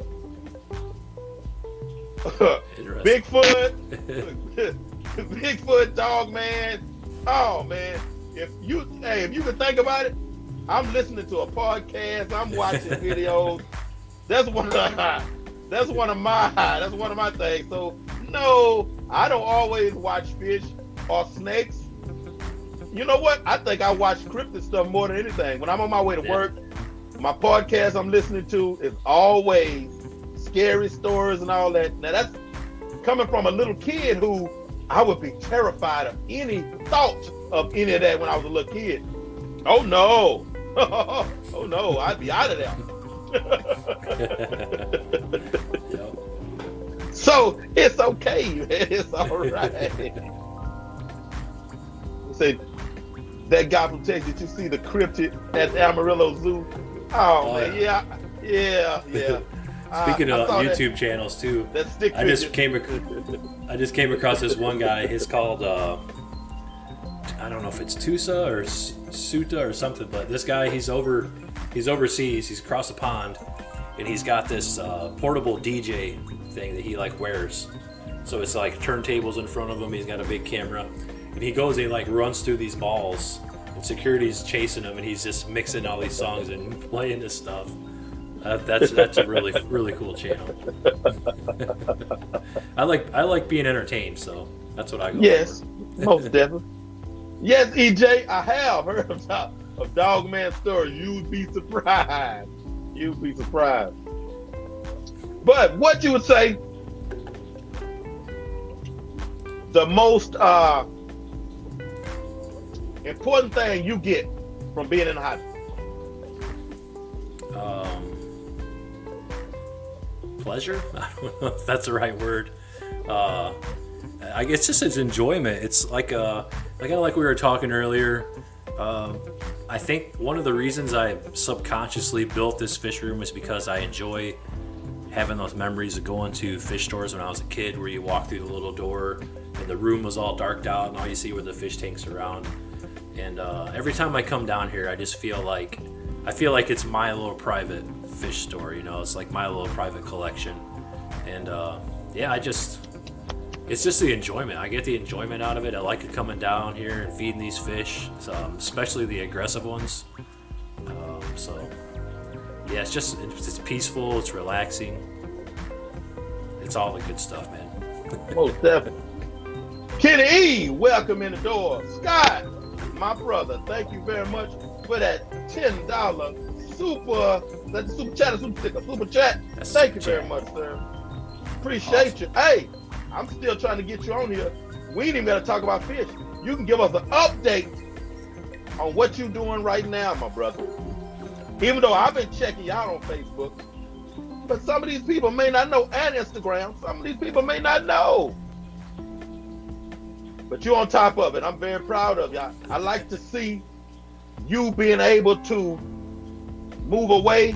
Bigfoot, Bigfoot, Dog Man. Oh man, if you hey, if you can think about it, I'm listening to a podcast. I'm watching videos. That's one of the, that's one of my that's one of my things. So no, I don't always watch fish or snakes. You know what? I think I watch cryptid stuff more than anything. When I'm on my way to Yeah. work, my podcast I'm listening to is always scary stories and all that. Now that's coming from a little kid who I would be terrified of any thought of any of that when I was a little kid. Oh no. Oh no, I'd be out of there. Yep. So it's okay, man. It's all right. Say that guy from Texas, did you see the cryptid at the Amarillo Zoo? Oh, Oh, man, yeah, yeah, yeah. Speaking I- I of saw YouTube channels too, that, that stick I just figure. came ac- I just came across this one guy. He's called uh, I don't know if it's Tusa or S- Suta or something, but this guy he's over he's overseas. He's across the pond, and he's got this uh, portable D J thing that he like wears. So it's like turntables in front of him. He's got a big camera, and he goes and he like runs through these malls, and security's chasing him, and he's just mixing all these songs and playing this stuff. Uh, that's that's a really really cool channel. I like I like being entertained, so that's what I go Yes, for. most definitely. Yes, E J, I have heard of, of Dogman stories. You'd be surprised. You'd be surprised. But what you would say the most uh, important thing you get from being in the hobby? Um, pleasure? I don't know if that's the right word. Uh, I guess just it's enjoyment. It's like uh, like kind of like we were talking earlier. Uh, I think one of the reasons I subconsciously built this fish room is because I enjoy having those memories of going to fish stores when I was a kid, where you walk through the little door and the room was all darked out and all you see were the fish tanks around. And uh, every time I come down here, I just feel like I feel like it's my little private fish store. You know, it's like my little private collection. And uh, yeah, I just it's just the enjoyment. I get the enjoyment out of it. I like it coming down here and feeding these fish, um, especially the aggressive ones. Um, so yeah, it's just it's, it's peaceful. It's relaxing. It's all the good stuff, man. Most definitely. Kenny E, welcome in the door. Scott, my brother, thank you very much for that ten dollar super, that's the super chat or super sticker, super chat. That's Thank you super very chat. much, sir. Appreciate Awesome. you. Hey, I'm still trying to get you on here. We ain't even got to talk about fish. You can give us an update on what you're doing right now, my brother. Even though I've been checking you out on Facebook, but some of these people may not know, and Instagram, some of these people may not know. But you're on top of it. I'm very proud of you. I, I like to see you being able to move away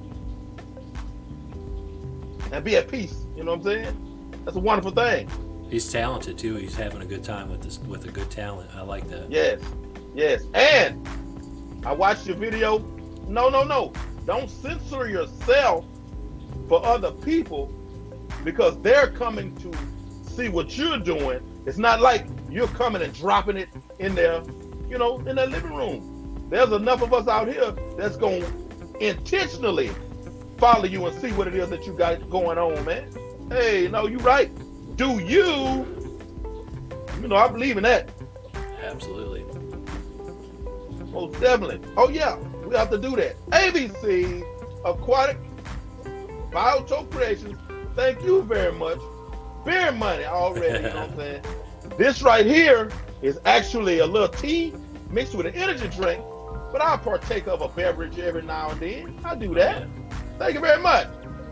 and be at peace. You know what I'm saying? That's a wonderful thing. He's talented too. He's having a good time with this with a good talent. I like that. Yes, yes. And I watched your video. No, no, no. Don't censor yourself for other people, because they're coming to see what you're doing. It's not like you're coming and dropping it in their, you know, in their living room. There's enough of us out here that's going to intentionally follow you and see what it is that you got going on, man. Hey, no, you're right. Do you? You know, I believe in that. Absolutely. Most definitely. Oh, yeah, we have to do that. A B C Aquatic Biotope Creations, thank you very much. Beer money already, you know what I'm saying? This right here is actually a little tea mixed with an energy drink, but I'll partake of a beverage every now and then. I do that. Thank you very much.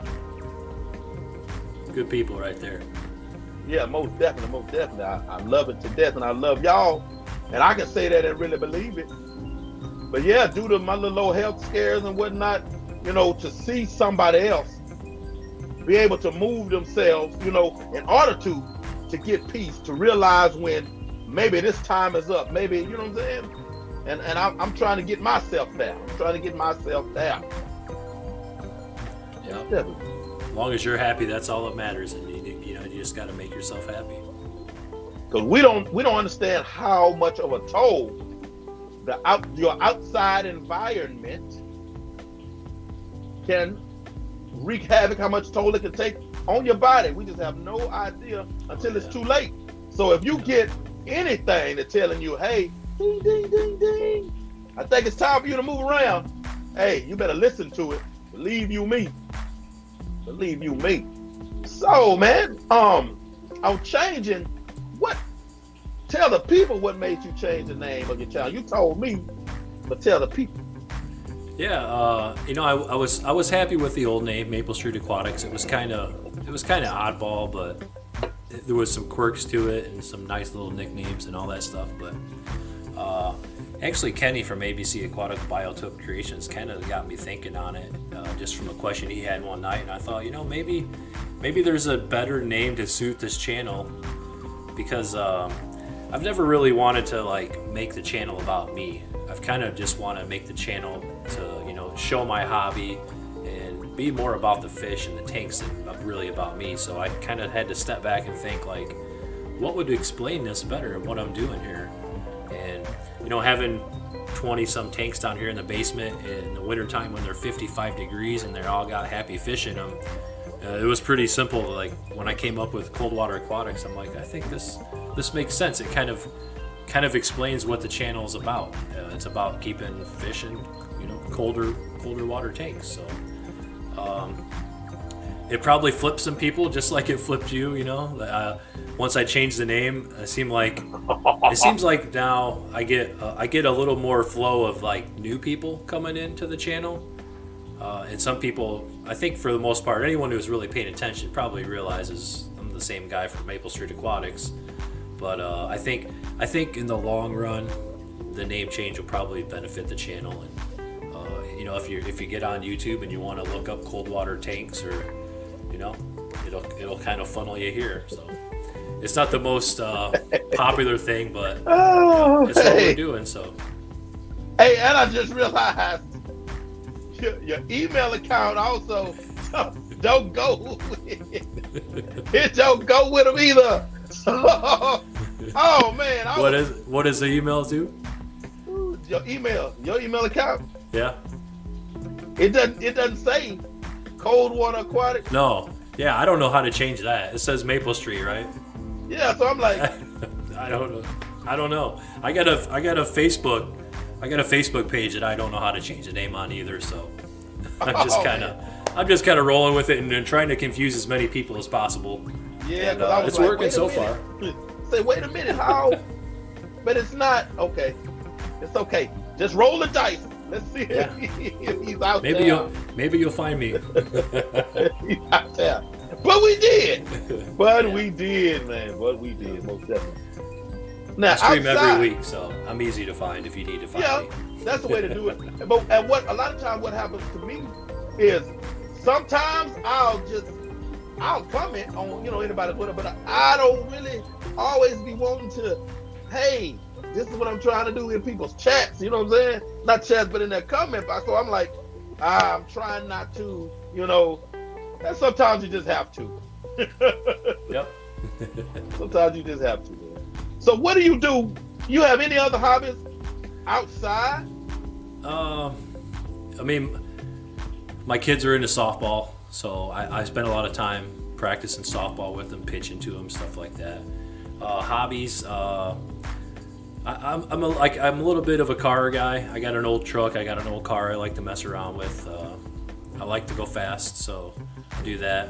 Good people right there. Yeah, most definitely, most definitely. I, I love it to death, and I love y'all. And I can say that and really believe it. But yeah, due to my little old health scares and whatnot, you know, to see somebody else be able to move themselves, you know, in order to to get peace, to realize when maybe this time is up, maybe, you know what I'm saying? And and I'm, I'm trying to get myself there. I'm trying to get myself there. Yeah. Definitely. As long as you're happy, that's all that matters. And you, you know, you just got to make yourself happy. Because we don't we don't understand how much of a toll the out your outside environment can wreak havoc, how much toll it can take on your body. We just have no idea until it's too late. So if you get anything that's telling you, hey, ding, ding, ding, ding, I think it's time for you to move around, hey, you better listen to it. Believe you me. Believe you me. So, man, um, I'm changing. What? Tell the people what made you change the name of your channel. You told me, but tell the people. Yeah, uh, you know, I, I was I was happy with the old name, Maple Street Aquatics. It was kind of it was kind of oddball, but it, there was some quirks to it and some nice little nicknames and all that stuff. But uh, actually, Kenny from A B C Aquatic Biotope Creations kind of got me thinking on it, uh, just from a question he had one night, and I thought, you know, maybe maybe there's a better name to suit this channel, because um, I've never really wanted to like make the channel about me. I've kind of just want to make the channel to, you know, show my hobby and be more about the fish and the tanks than really about me. So I kind of had to step back and think like, what would explain this better and what I'm doing here? And you know, having twenty some tanks down here in the basement in the wintertime when they're fifty-five degrees and they're all got happy fish in them, uh, it was pretty simple. Like when I came up with Cold Water Aquatics, I'm like, I think this this makes sense. It kind of kind of explains what the channel is about. Uh, it's about keeping fish in, you know, colder colder water tanks. So um, it probably flipped some people, just like it flipped you. You know, uh, once I changed the name, it seemed like it seems like now I get uh, I get a little more flow of like new people coming into the channel. Uh, and some people, I think for the most part, anyone who's really paying attention probably realizes I'm the same guy from Maple Street Aquatics. But uh, I think I think in the long run, the name change will probably benefit the channel. And uh, you know, if you if you get on YouTube and you want to look up cold water tanks, or you know, it'll it'll kind of funnel you here. So it's not the most uh, popular thing, but Oh, you know, it's what hey. we're doing. So Hey, and I just realized your, your email account also don't go with it. It don't go with them either. Oh man, I what was, is what is the email to? your email, your email account? Yeah. It doesn't it doesn't say Cold Water Aquatic. No. Yeah, I don't know how to change that. It says Maple Street, right? Yeah, so I'm like, I don't know. I don't know. I got a I got a Facebook I got a Facebook page that I don't know how to change the name on either. So I'm just Oh, kind of I'm just kind of rolling with it and, and trying to confuse as many people as possible. yeah, And, because uh, I was it's like, working wait a so minute. far. Say, wait a minute, how? But it's not okay. It's okay. Just roll the dice. Let's see Yeah. if he's out Maybe there. you'll maybe you'll find me. He's out there. But we did. But Yeah. we did, man. But we did, most definitely. Now, I stream outside, every week, so I'm easy to find if you need to find Yeah, me. that's the way to do it. But and what a lot of times what happens to me is sometimes I'll just I'll comment on, you know, anybody's whatever, but I don't really always be wanting to, hey, this is what I'm trying to do in people's chats, you know what I'm saying? Not chats, but in their comment box. So I'm like, I'm trying not to, you know, and sometimes you just have to. Yep. Sometimes you just have to, man. So what do you do? You have any other hobbies outside? Um, I mean, my kids are into softball, so I, I spend a lot of time practicing softball with them, pitching to them, stuff like that. Uh, hobbies. Uh, I, I'm I'm a, like I'm a little bit of a car guy. I got an old truck. I got an old car. I like to mess around with. Uh, I like to go fast, so I do that.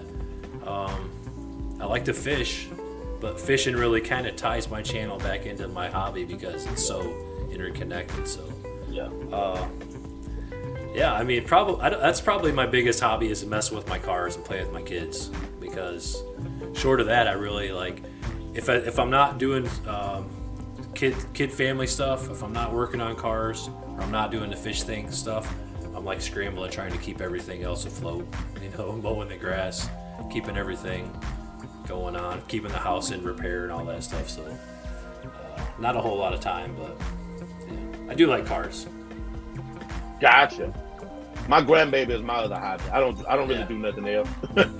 Um, I like to fish, but fishing really kind of ties my channel back into my hobby because it's so interconnected. So. Yeah. Uh, yeah, I mean, probably that's probably my biggest hobby is to mess with my cars and play with my kids. Because short of that, I really like if I, if I'm not doing um, kid kid family stuff, if I'm not working on cars, or I'm not doing the fish thing stuff, I'm like scrambling trying to keep everything else afloat. You know, mowing the grass, keeping everything going on, keeping the house in repair and all that stuff. So uh, not a whole lot of time, but. I do like cars. Gotcha. My grandbaby is my other hobby. I don't. I don't really Yeah. do nothing else.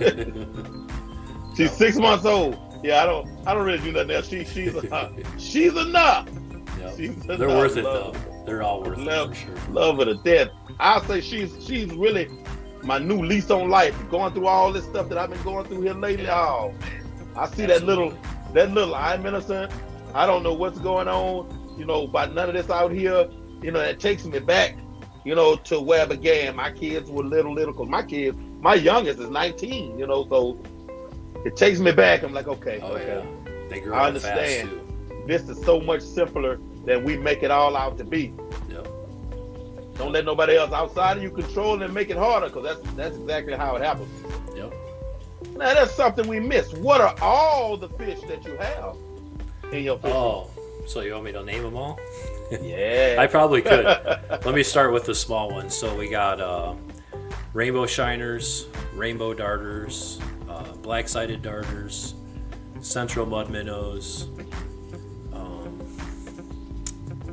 She's six months old. Yeah, I don't. I don't really do nothing else. She, she's uh, she's enough. Yep. She's They're enough. worth it Love though. They're all worth Love, it for sure. love her to death. I'll say she's she's really my new lease on life. Going through all this stuff that I've been going through here lately. Yeah. Oh man, I see that little that little. I'm innocent. I don't know what's going on. You know, about none of this out here. You know, that takes me back. You know, to where I began. My kids were little, little. Cause my kids, my youngest is nineteen. You know, so it takes me back. I'm like, okay, Oh okay. yeah, they grow I up fast understand. too. This is so much simpler than we make it all out to be. Yep. Don't let nobody else outside of you control it and make it harder, because that's that's exactly how it happens. Yep. Now that's something we miss. What are all the fish that you have in your fish? Oh, so you want me to name them all? Yeah. I probably could. Let me start with the small ones. So we got uh, rainbow shiners, rainbow darters, uh, black-sided darters, central mud minnows, um,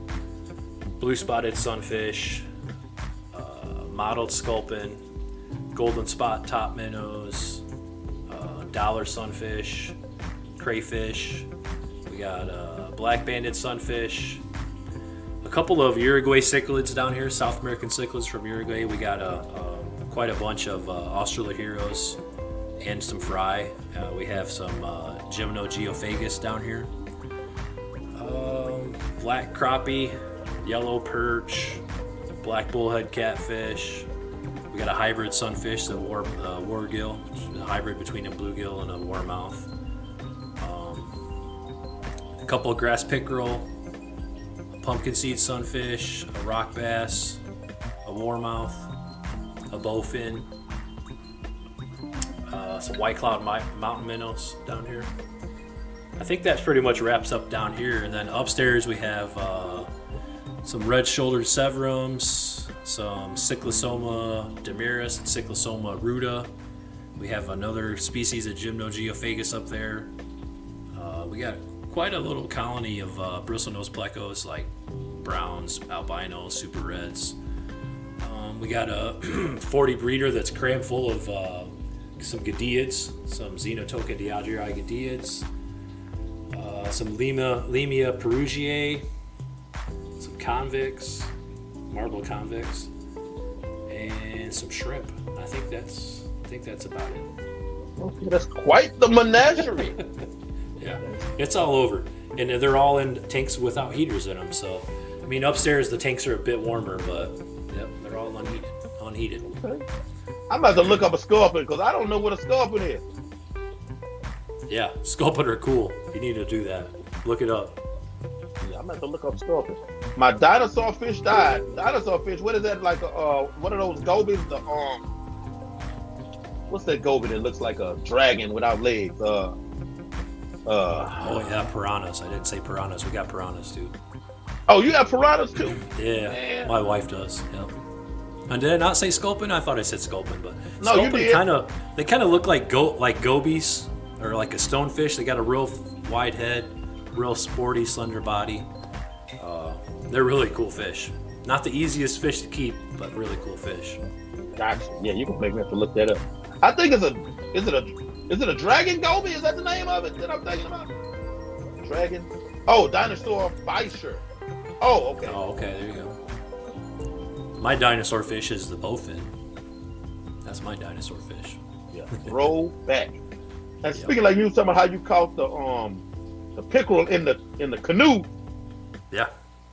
blue-spotted sunfish, uh, mottled sculpin, golden spot top minnows, uh, dollar sunfish, crayfish. We got uh, black banded sunfish. A couple of Uruguay cichlids down here, South American cichlids from Uruguay. We got a, a quite a bunch of uh, Australoheros and some fry. Uh, we have some uh, Gymnogeophagus down here. Um, black crappie, yellow perch, black bullhead catfish. We got a hybrid sunfish, the war, uh, wargill, a hybrid between a bluegill and a warmouth. Um, a couple of grass pickerel, a pumpkin seed sunfish, a rock bass, a warmouth, a bowfin, uh, some white cloud mi- mountain minnows down here. I think that pretty much wraps up down here. And then upstairs we have uh, some red-shouldered severums, some Cyclosoma demiris and Cyclosoma ruta. We have another species of Gymnogeophagus up there. Uh, we got quite a little colony of uh, bristlenose plecos like browns, albinos, super reds. Um, we got a forty breeder that's crammed full of uh, some Gadiids, some Xenotoca diageri Gadiids, uh, some Lima, Lemia perugiae, some convicts, marble convicts, and some shrimp. I think that's I think that's about it. Okay, that's quite the menagerie. Yeah, it's all over, and they're all in tanks without heaters in them. So, I mean, upstairs the tanks are a bit warmer, but yep, they're all unheated. Unheated. Okay. I'm about to look up a scorpion because I don't know what a scorpion is. Yeah, sculpin are cool. You need to do that. Look it up. Yeah, I'm about to look up scorpion. My dinosaur fish died. Dinosaur fish. What is that? Like a uh, one of those gobies? The um, what's that goby that looks like a dragon without legs? Uh, uh. Oh yeah, piranhas. I didn't say piranhas. We got piranhas too. Oh, you have piranhas too? Yeah, Man. my wife does. Yep. And did I not say sculpin? I thought I said sculpin, but No, you sculpin did. kind of they kind of look like go like gobies or like a stonefish. They got a real wide head, real sporty, slender body. Uh, they're really cool fish. Not the easiest fish to keep, but really cool fish. Gotcha. Yeah, you can make me have to look that up. I think it's a. Is it a? Is it a dragon goby? Is that the name of it that I'm thinking about? Dragon. Oh, dinosaur fisher. Oh, okay. Oh, okay, there you go. My dinosaur fish is the bowfin. That's my dinosaur fish. Yeah. Roll back. And Yep. speaking like you was talking about how you caught the um the pickerel in the in the canoe. Yeah.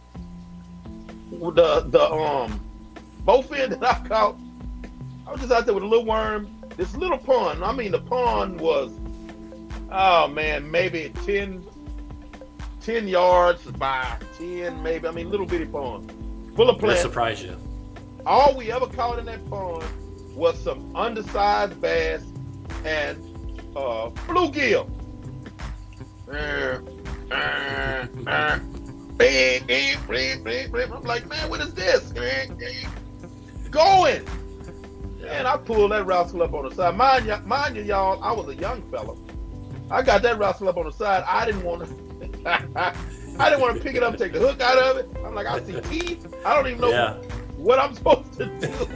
The the um bowfin that I caught, I was just out there with a little worm. This little pond. I mean, the pond was, oh man, maybe ten, ten yards by ten, maybe. I mean, little bitty pond, full of It'll plants. surprise you. All we ever caught in that pond was some undersized bass and uh, bluegill. Uh, uh, uh, bing, bing, bing, bing, bing. I'm like, man, what is this? Going. And I pulled that rascal up on the side. Mind, y- mind you, y'all, I was a young fella. I got that rascal up on the side. I didn't want to. I didn't want to pick it up, take the hook out of it. I'm like, I see teeth. I don't even know Yeah. what I'm supposed to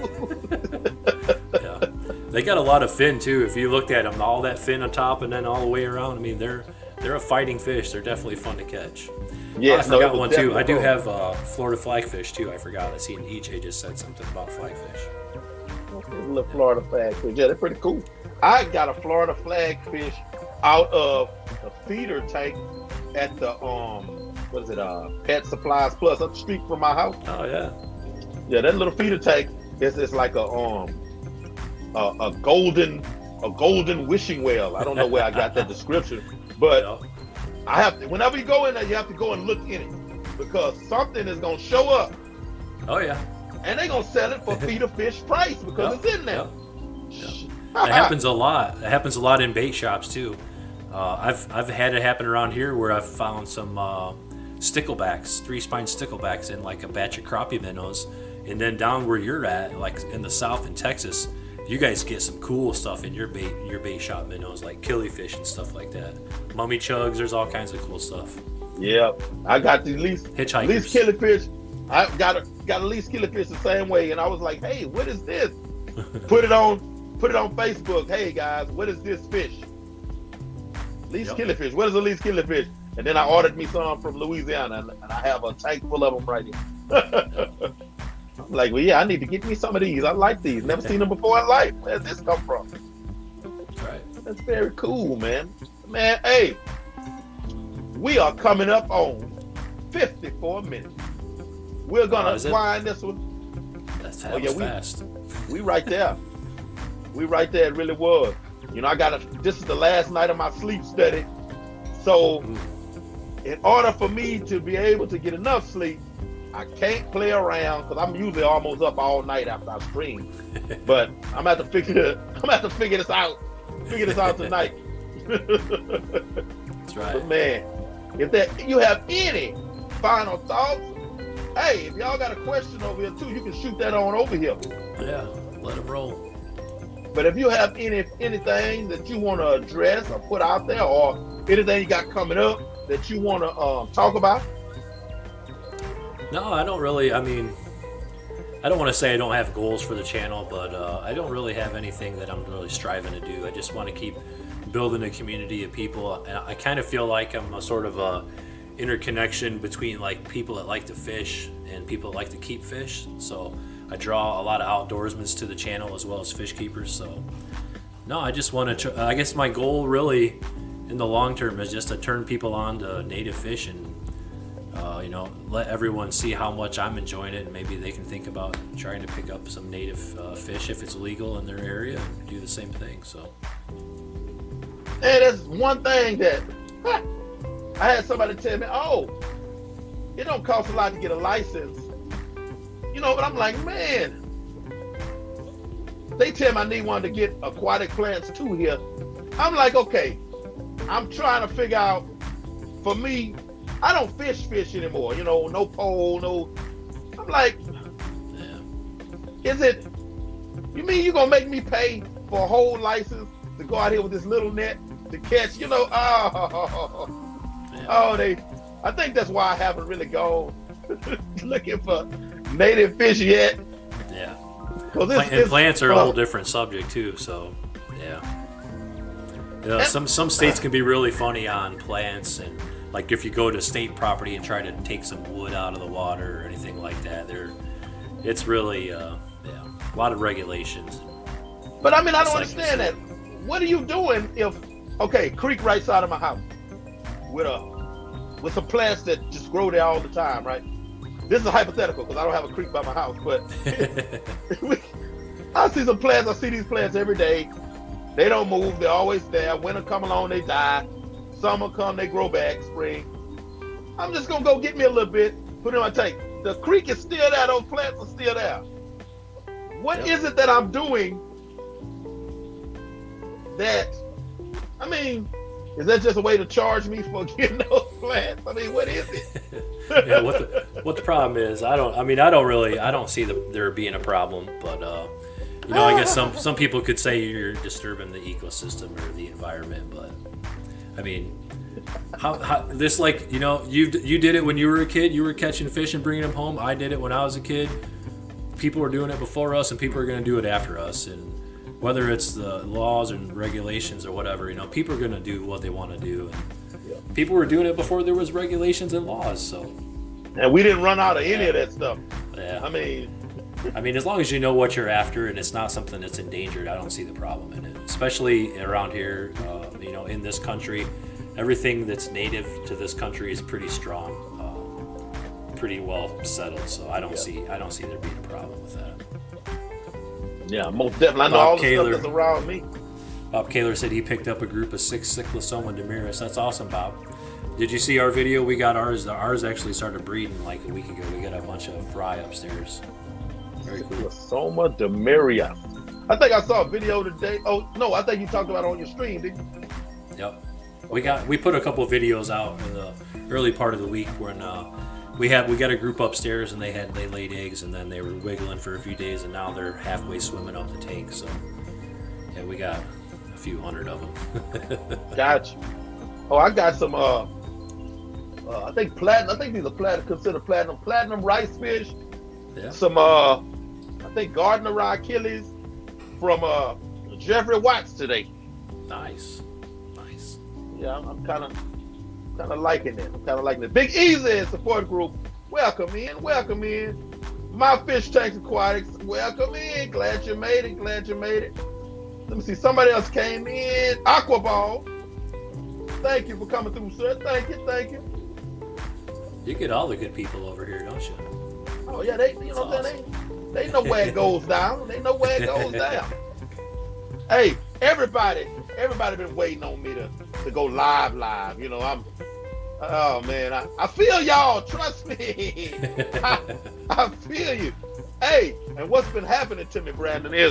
do. Yeah. They got a lot of fin too. If you looked at them, all that fin on top and then all the way around. I mean, they're they're a fighting fish. They're definitely fun to catch. Yeah, I forgot no, one too. I do fun. have uh, Florida flagfish too. I forgot. I seen E J just said something about flagfish. Little Florida flagfish. Yeah, they're pretty cool. I got a Florida flagfish out of the feeder tank at the um, what is it? Uh, Pet Supplies Plus up the street from my house. Oh yeah. Yeah, that little feeder tank is is like a um, a, a golden, a golden wishing well. I don't know where I got that description, but Yeah. I have to. Whenever you go in there, you have to go and look in it because something is gonna show up. Oh yeah. And they're gonna sell it for feeder fish price because Yep, it's in there. yep. It happens a lot. It happens a lot in bait shops too. Uh, I've I've had it happen around here where I've found some uh, sticklebacks, three spine sticklebacks in like a batch of crappie minnows, and then down where you're at, like in the south in Texas, you guys get some cool stuff in your bait your bait shop minnows, like killifish and stuff like that. Mummy chugs, there's all kinds of cool stuff. Yeah, I got the least Hitchhikers. least killifish. I got a got a least killifish the same way, and I was like, hey, what is this? Put it on put it on Facebook. Hey guys, what is this fish? Least Yep. killifish. What is the least killifish? And then I ordered me some from Louisiana, and, and I have a tank full of them right here. I'm like, well, yeah, I need to get me some of these. I like these. Never seen them before in life. Where's this come from? That's right. That's very cool, man. Man, hey, we are coming up on fifty-four minutes. We're gonna Oh, is it? wind this one. That's Oh, that yeah, was we- fast. We right there. We right there. It really was. You know, I got to, this is the last night of my sleep study. So in order for me to be able to get enough sleep, I can't play around because I'm usually almost up all night after I stream. But I'm gonna have to figure I'm gonna have to figure this out. Figure this out tonight. That's right. But man, if that you have any final thoughts, hey, if y'all got a question over here too, you can shoot that on over here. Yeah, let him roll. But if you have any anything that you want to address or put out there, or anything you got coming up that you want to um, talk about, No, I don't really. I mean, I don't want to say I don't have goals for the channel, but uh, I don't really have anything that I'm really striving to do. I just want to keep building a community of people. And I kind of feel like I'm a sort of a interconnection between like people that like to fish and people that like to keep fish. So I draw a lot of outdoorsmen to the channel as well as fish keepers. So no, I just want to. Tr- I guess my goal really in the long term is just to turn people on to native fish and. Uh, you know, let everyone see how much I'm enjoying it, and maybe they can think about trying to pick up some native uh, fish if it's legal in their area and do the same thing. So, and that's one thing that huh, I had somebody tell me, oh, it don't cost a lot to get a license. You know, but I'm like, man, they tell me I need one to get aquatic plants too here. I'm like, okay, I'm trying to figure out, for me, I don't fish fish anymore, you know, no pole, no. I'm like, yeah. is it, you mean you're going to make me pay for a whole license to go out here with this little net to catch, you know, oh, Yeah. oh, they, I think that's why I haven't really gone looking for native fish yet. Yeah. 'Cause Pla- it's, and it's, plants are a uh, whole different subject too. So, yeah. You know, some some states can be really funny on plants, and like if you go to state property and try to take some wood out of the water or anything like that, there, it's really uh, yeah, a lot of regulations. But I mean, I It's don't like- understand that. What are you doing if, okay, creek right side of my house with a with some plants that just grow there all the time, right? This is a hypothetical because I don't have a creek by my house, but I see some plants. I see these plants every day. They don't move. They're always there. Winter come along, they die. Summer come, they grow back. Spring. I'm just gonna go get me a little bit, put it in my tank. The creek is still there. Those plants are still there. What Yep. is it that I'm doing that, I mean, is that just a way to charge me for getting those plants? I mean, what is it? Yeah, what the what the problem is, I don't. I mean, I don't really. I don't see the, there being a problem, but uh, you know, I guess some some people could say you're disturbing the ecosystem or the environment, but I mean, how, how this like you know you you did it when you were a kid. You were catching fish and bringing them home. I did it when I was a kid. People were doing it before us, and people are going to do it after us. And whether it's the laws and regulations or whatever, you know, people are going to do what they want to do. And people were doing it before there was regulations and laws. So, And we didn't run out of any of that stuff. yeah. I mean, I mean, as long as you know what you're after and it's not something that's endangered, I don't see the problem in it. Especially around here, uh, you know, in this country, everything that's native to this country is pretty strong, uh, pretty well settled. So I don't Yeah. see, I don't see there being a problem with that. yeah, most definitely. I know Bob all the Kaler. stuff that's around me. Bob Kaler said he picked up a group of six Cyclosoma demiris. That's awesome, Bob. Did you see our video? We got ours. Ours actually started breeding like a week ago. We got a bunch of fry upstairs. Very cool. Soma Demiria. I think I saw a video today. Oh, no, I think you talked about it on your stream, didn't you? Yep. We got we put a couple of videos out in the early part of the week when uh, we had we got a group upstairs and they had they laid eggs and then they were wiggling for a few days and now they're halfway swimming up the tank. So yeah, we got a few hundred of them. Gotcha. Oh, I got some, uh, uh, I think platinum, I think these are platinum, considered platinum, platinum rice fish. Yeah. Some, uh, I think Gardner Achilles from uh, Jeffrey Watts today. Nice, nice. Yeah, I'm kind of kind of liking it. I'm kind of liking it. Big Easy support group. Welcome in, welcome in. My Fish Tanks Aquatics. Welcome in. Glad you made it. Glad you made it. Let me see. Somebody else came in. Aquaball. Thank you for coming through, sir. Thank you, thank you. You get all the good people over here, don't you? Oh yeah, they you know what I'm saying? They, they know where it goes down. They know where it goes down. Hey, everybody, everybody been waiting on me to, to go live live. You know, I'm oh man, I, I feel y'all, trust me. I, I feel you. Hey, and what's been happening to me, Brandon, is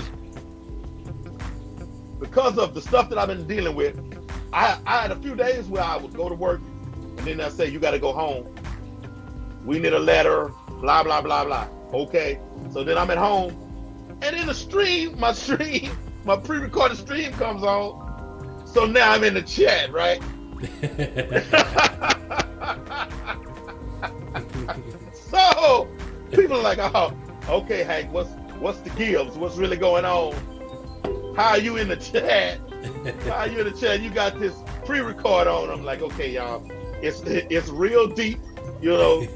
because of the stuff that I've been dealing with, I, I had a few days where I would go to work and then they'll say, you got to go home. We need a letter, blah, blah, blah, blah. Okay. So then I'm at home and in the stream, my stream, my pre-recorded stream comes on. So now I'm in the chat, right? So people are like, oh, okay, Hank, what's what's the gives? What's really going on? How are you in the chat? How are you in the chat? You got this pre-record on. I'm like, okay, y'all, it's it's real deep, you know.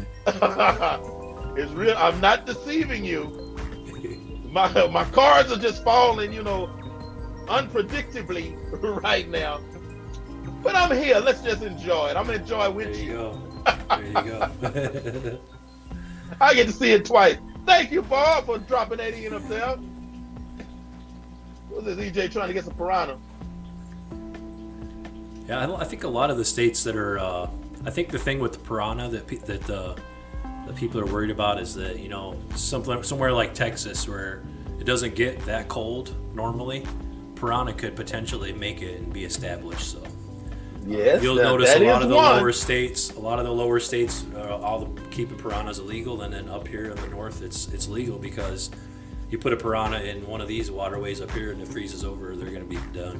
It's real. I'm not deceiving you. My my cards are just falling, you know, unpredictably right now. But I'm here. Let's just enjoy it. I'm gonna enjoy it with there you. you. Go. There you go. I get to see it twice. Thank you, Bob, for dropping that in up there. What's this E J trying to get some piranha? Yeah, I, I think a lot of the states that are, uh, I think the thing with the piranha that pe- that uh, that people are worried about is that, you know, something somewhere like Texas where it doesn't get that cold normally, piranha could potentially make it and be established. So yes, you'll that, notice that a lot of the one. lower states, a lot of the lower states, uh, all the keeping piranhas illegal, and then up here in the north, it's it's legal because you put a piranha in one of these waterways up here and it freezes over, they're going to be done.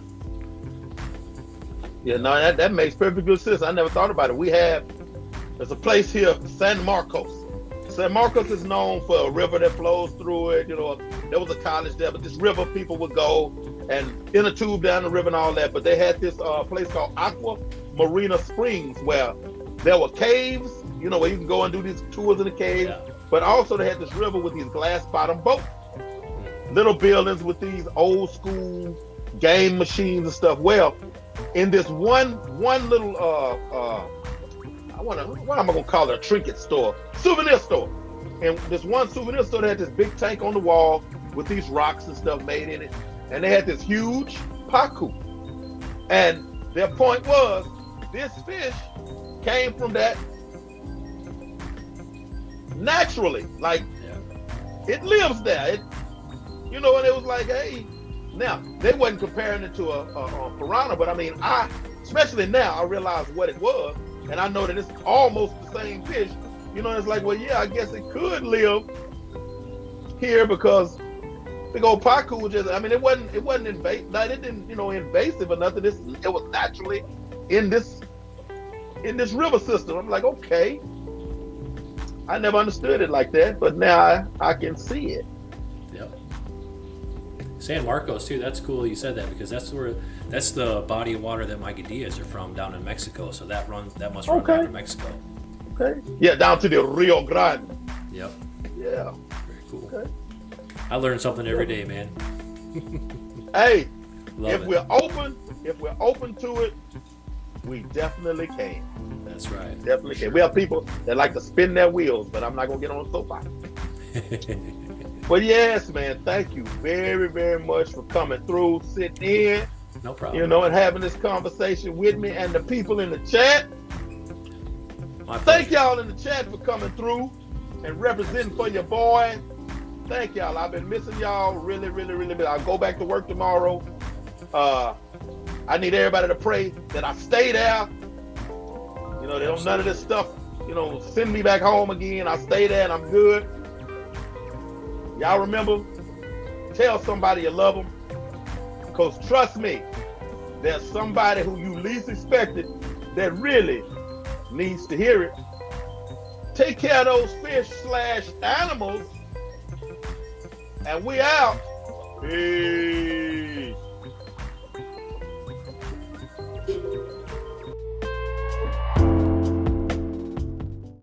Yeah, no, that, that makes perfect good sense. I never thought about it. We have, there's a place here, San Marcos. San Marcos is known for a river that flows through it. You know, there was a college there, but this river, people would go and in a tube down the river and all that. But they had this uh, place called Aqua Marina Springs where there were caves, you know, where you can go and do these tours in the cave. Yeah. But also they had this river with these glass bottom boats. Little buildings with these old school game machines and stuff. Well, in this one one little uh uh I wanna what am I gonna call it, a trinket store, souvenir store. And this one souvenir store that had this big tank on the wall with these rocks and stuff made in it. And they had this huge pacu. And their point was this fish came from that naturally. Like Yeah. it lives there. It, you know, and it was like, hey, now they wasn't comparing it to a, a, a piranha, but I mean, I, especially now, I realize what it was, and I know that it's almost the same fish. You know, it's like, well, yeah, I guess it could live here because big old pacu was just, I mean, it wasn't, it wasn't invasive, it didn't, you know, invasive or nothing. This, it was naturally in this, in this river system. I'm like, okay, I never understood it like that, but now I, I can see it. Yep. San Marcos too. That's cool you said that because that's where that's the body of water that my Diaz are from down in Mexico. So that run that must run Okay. down in Mexico. Okay. Yeah, down to the Rio Grande. Yep. Yeah. Very cool. Okay. I learn something every day, man. Hey, Love if it. we're open, if we're open to it, we definitely can. That's right. Definitely can. We have people that like to spin their wheels, but I'm not gonna get on the soapbox. But yes, man, thank you very, very much for coming through, sitting in, No problem. you know, and having this conversation with me and the people in the chat. My Thank pleasure. y'all in the chat for coming through and representing for your boy. Thank y'all. I've been missing y'all really, really, really bad. I'll go back to work tomorrow. Uh, I need everybody to pray that I stay there. You know, they don't none of this stuff, you know, send me back home again. I stay there and I'm good. Y'all remember, tell somebody you love them. Because trust me, there's somebody who you least expected that really needs to hear it. Take care of those fish slash animals. And we out. Peace.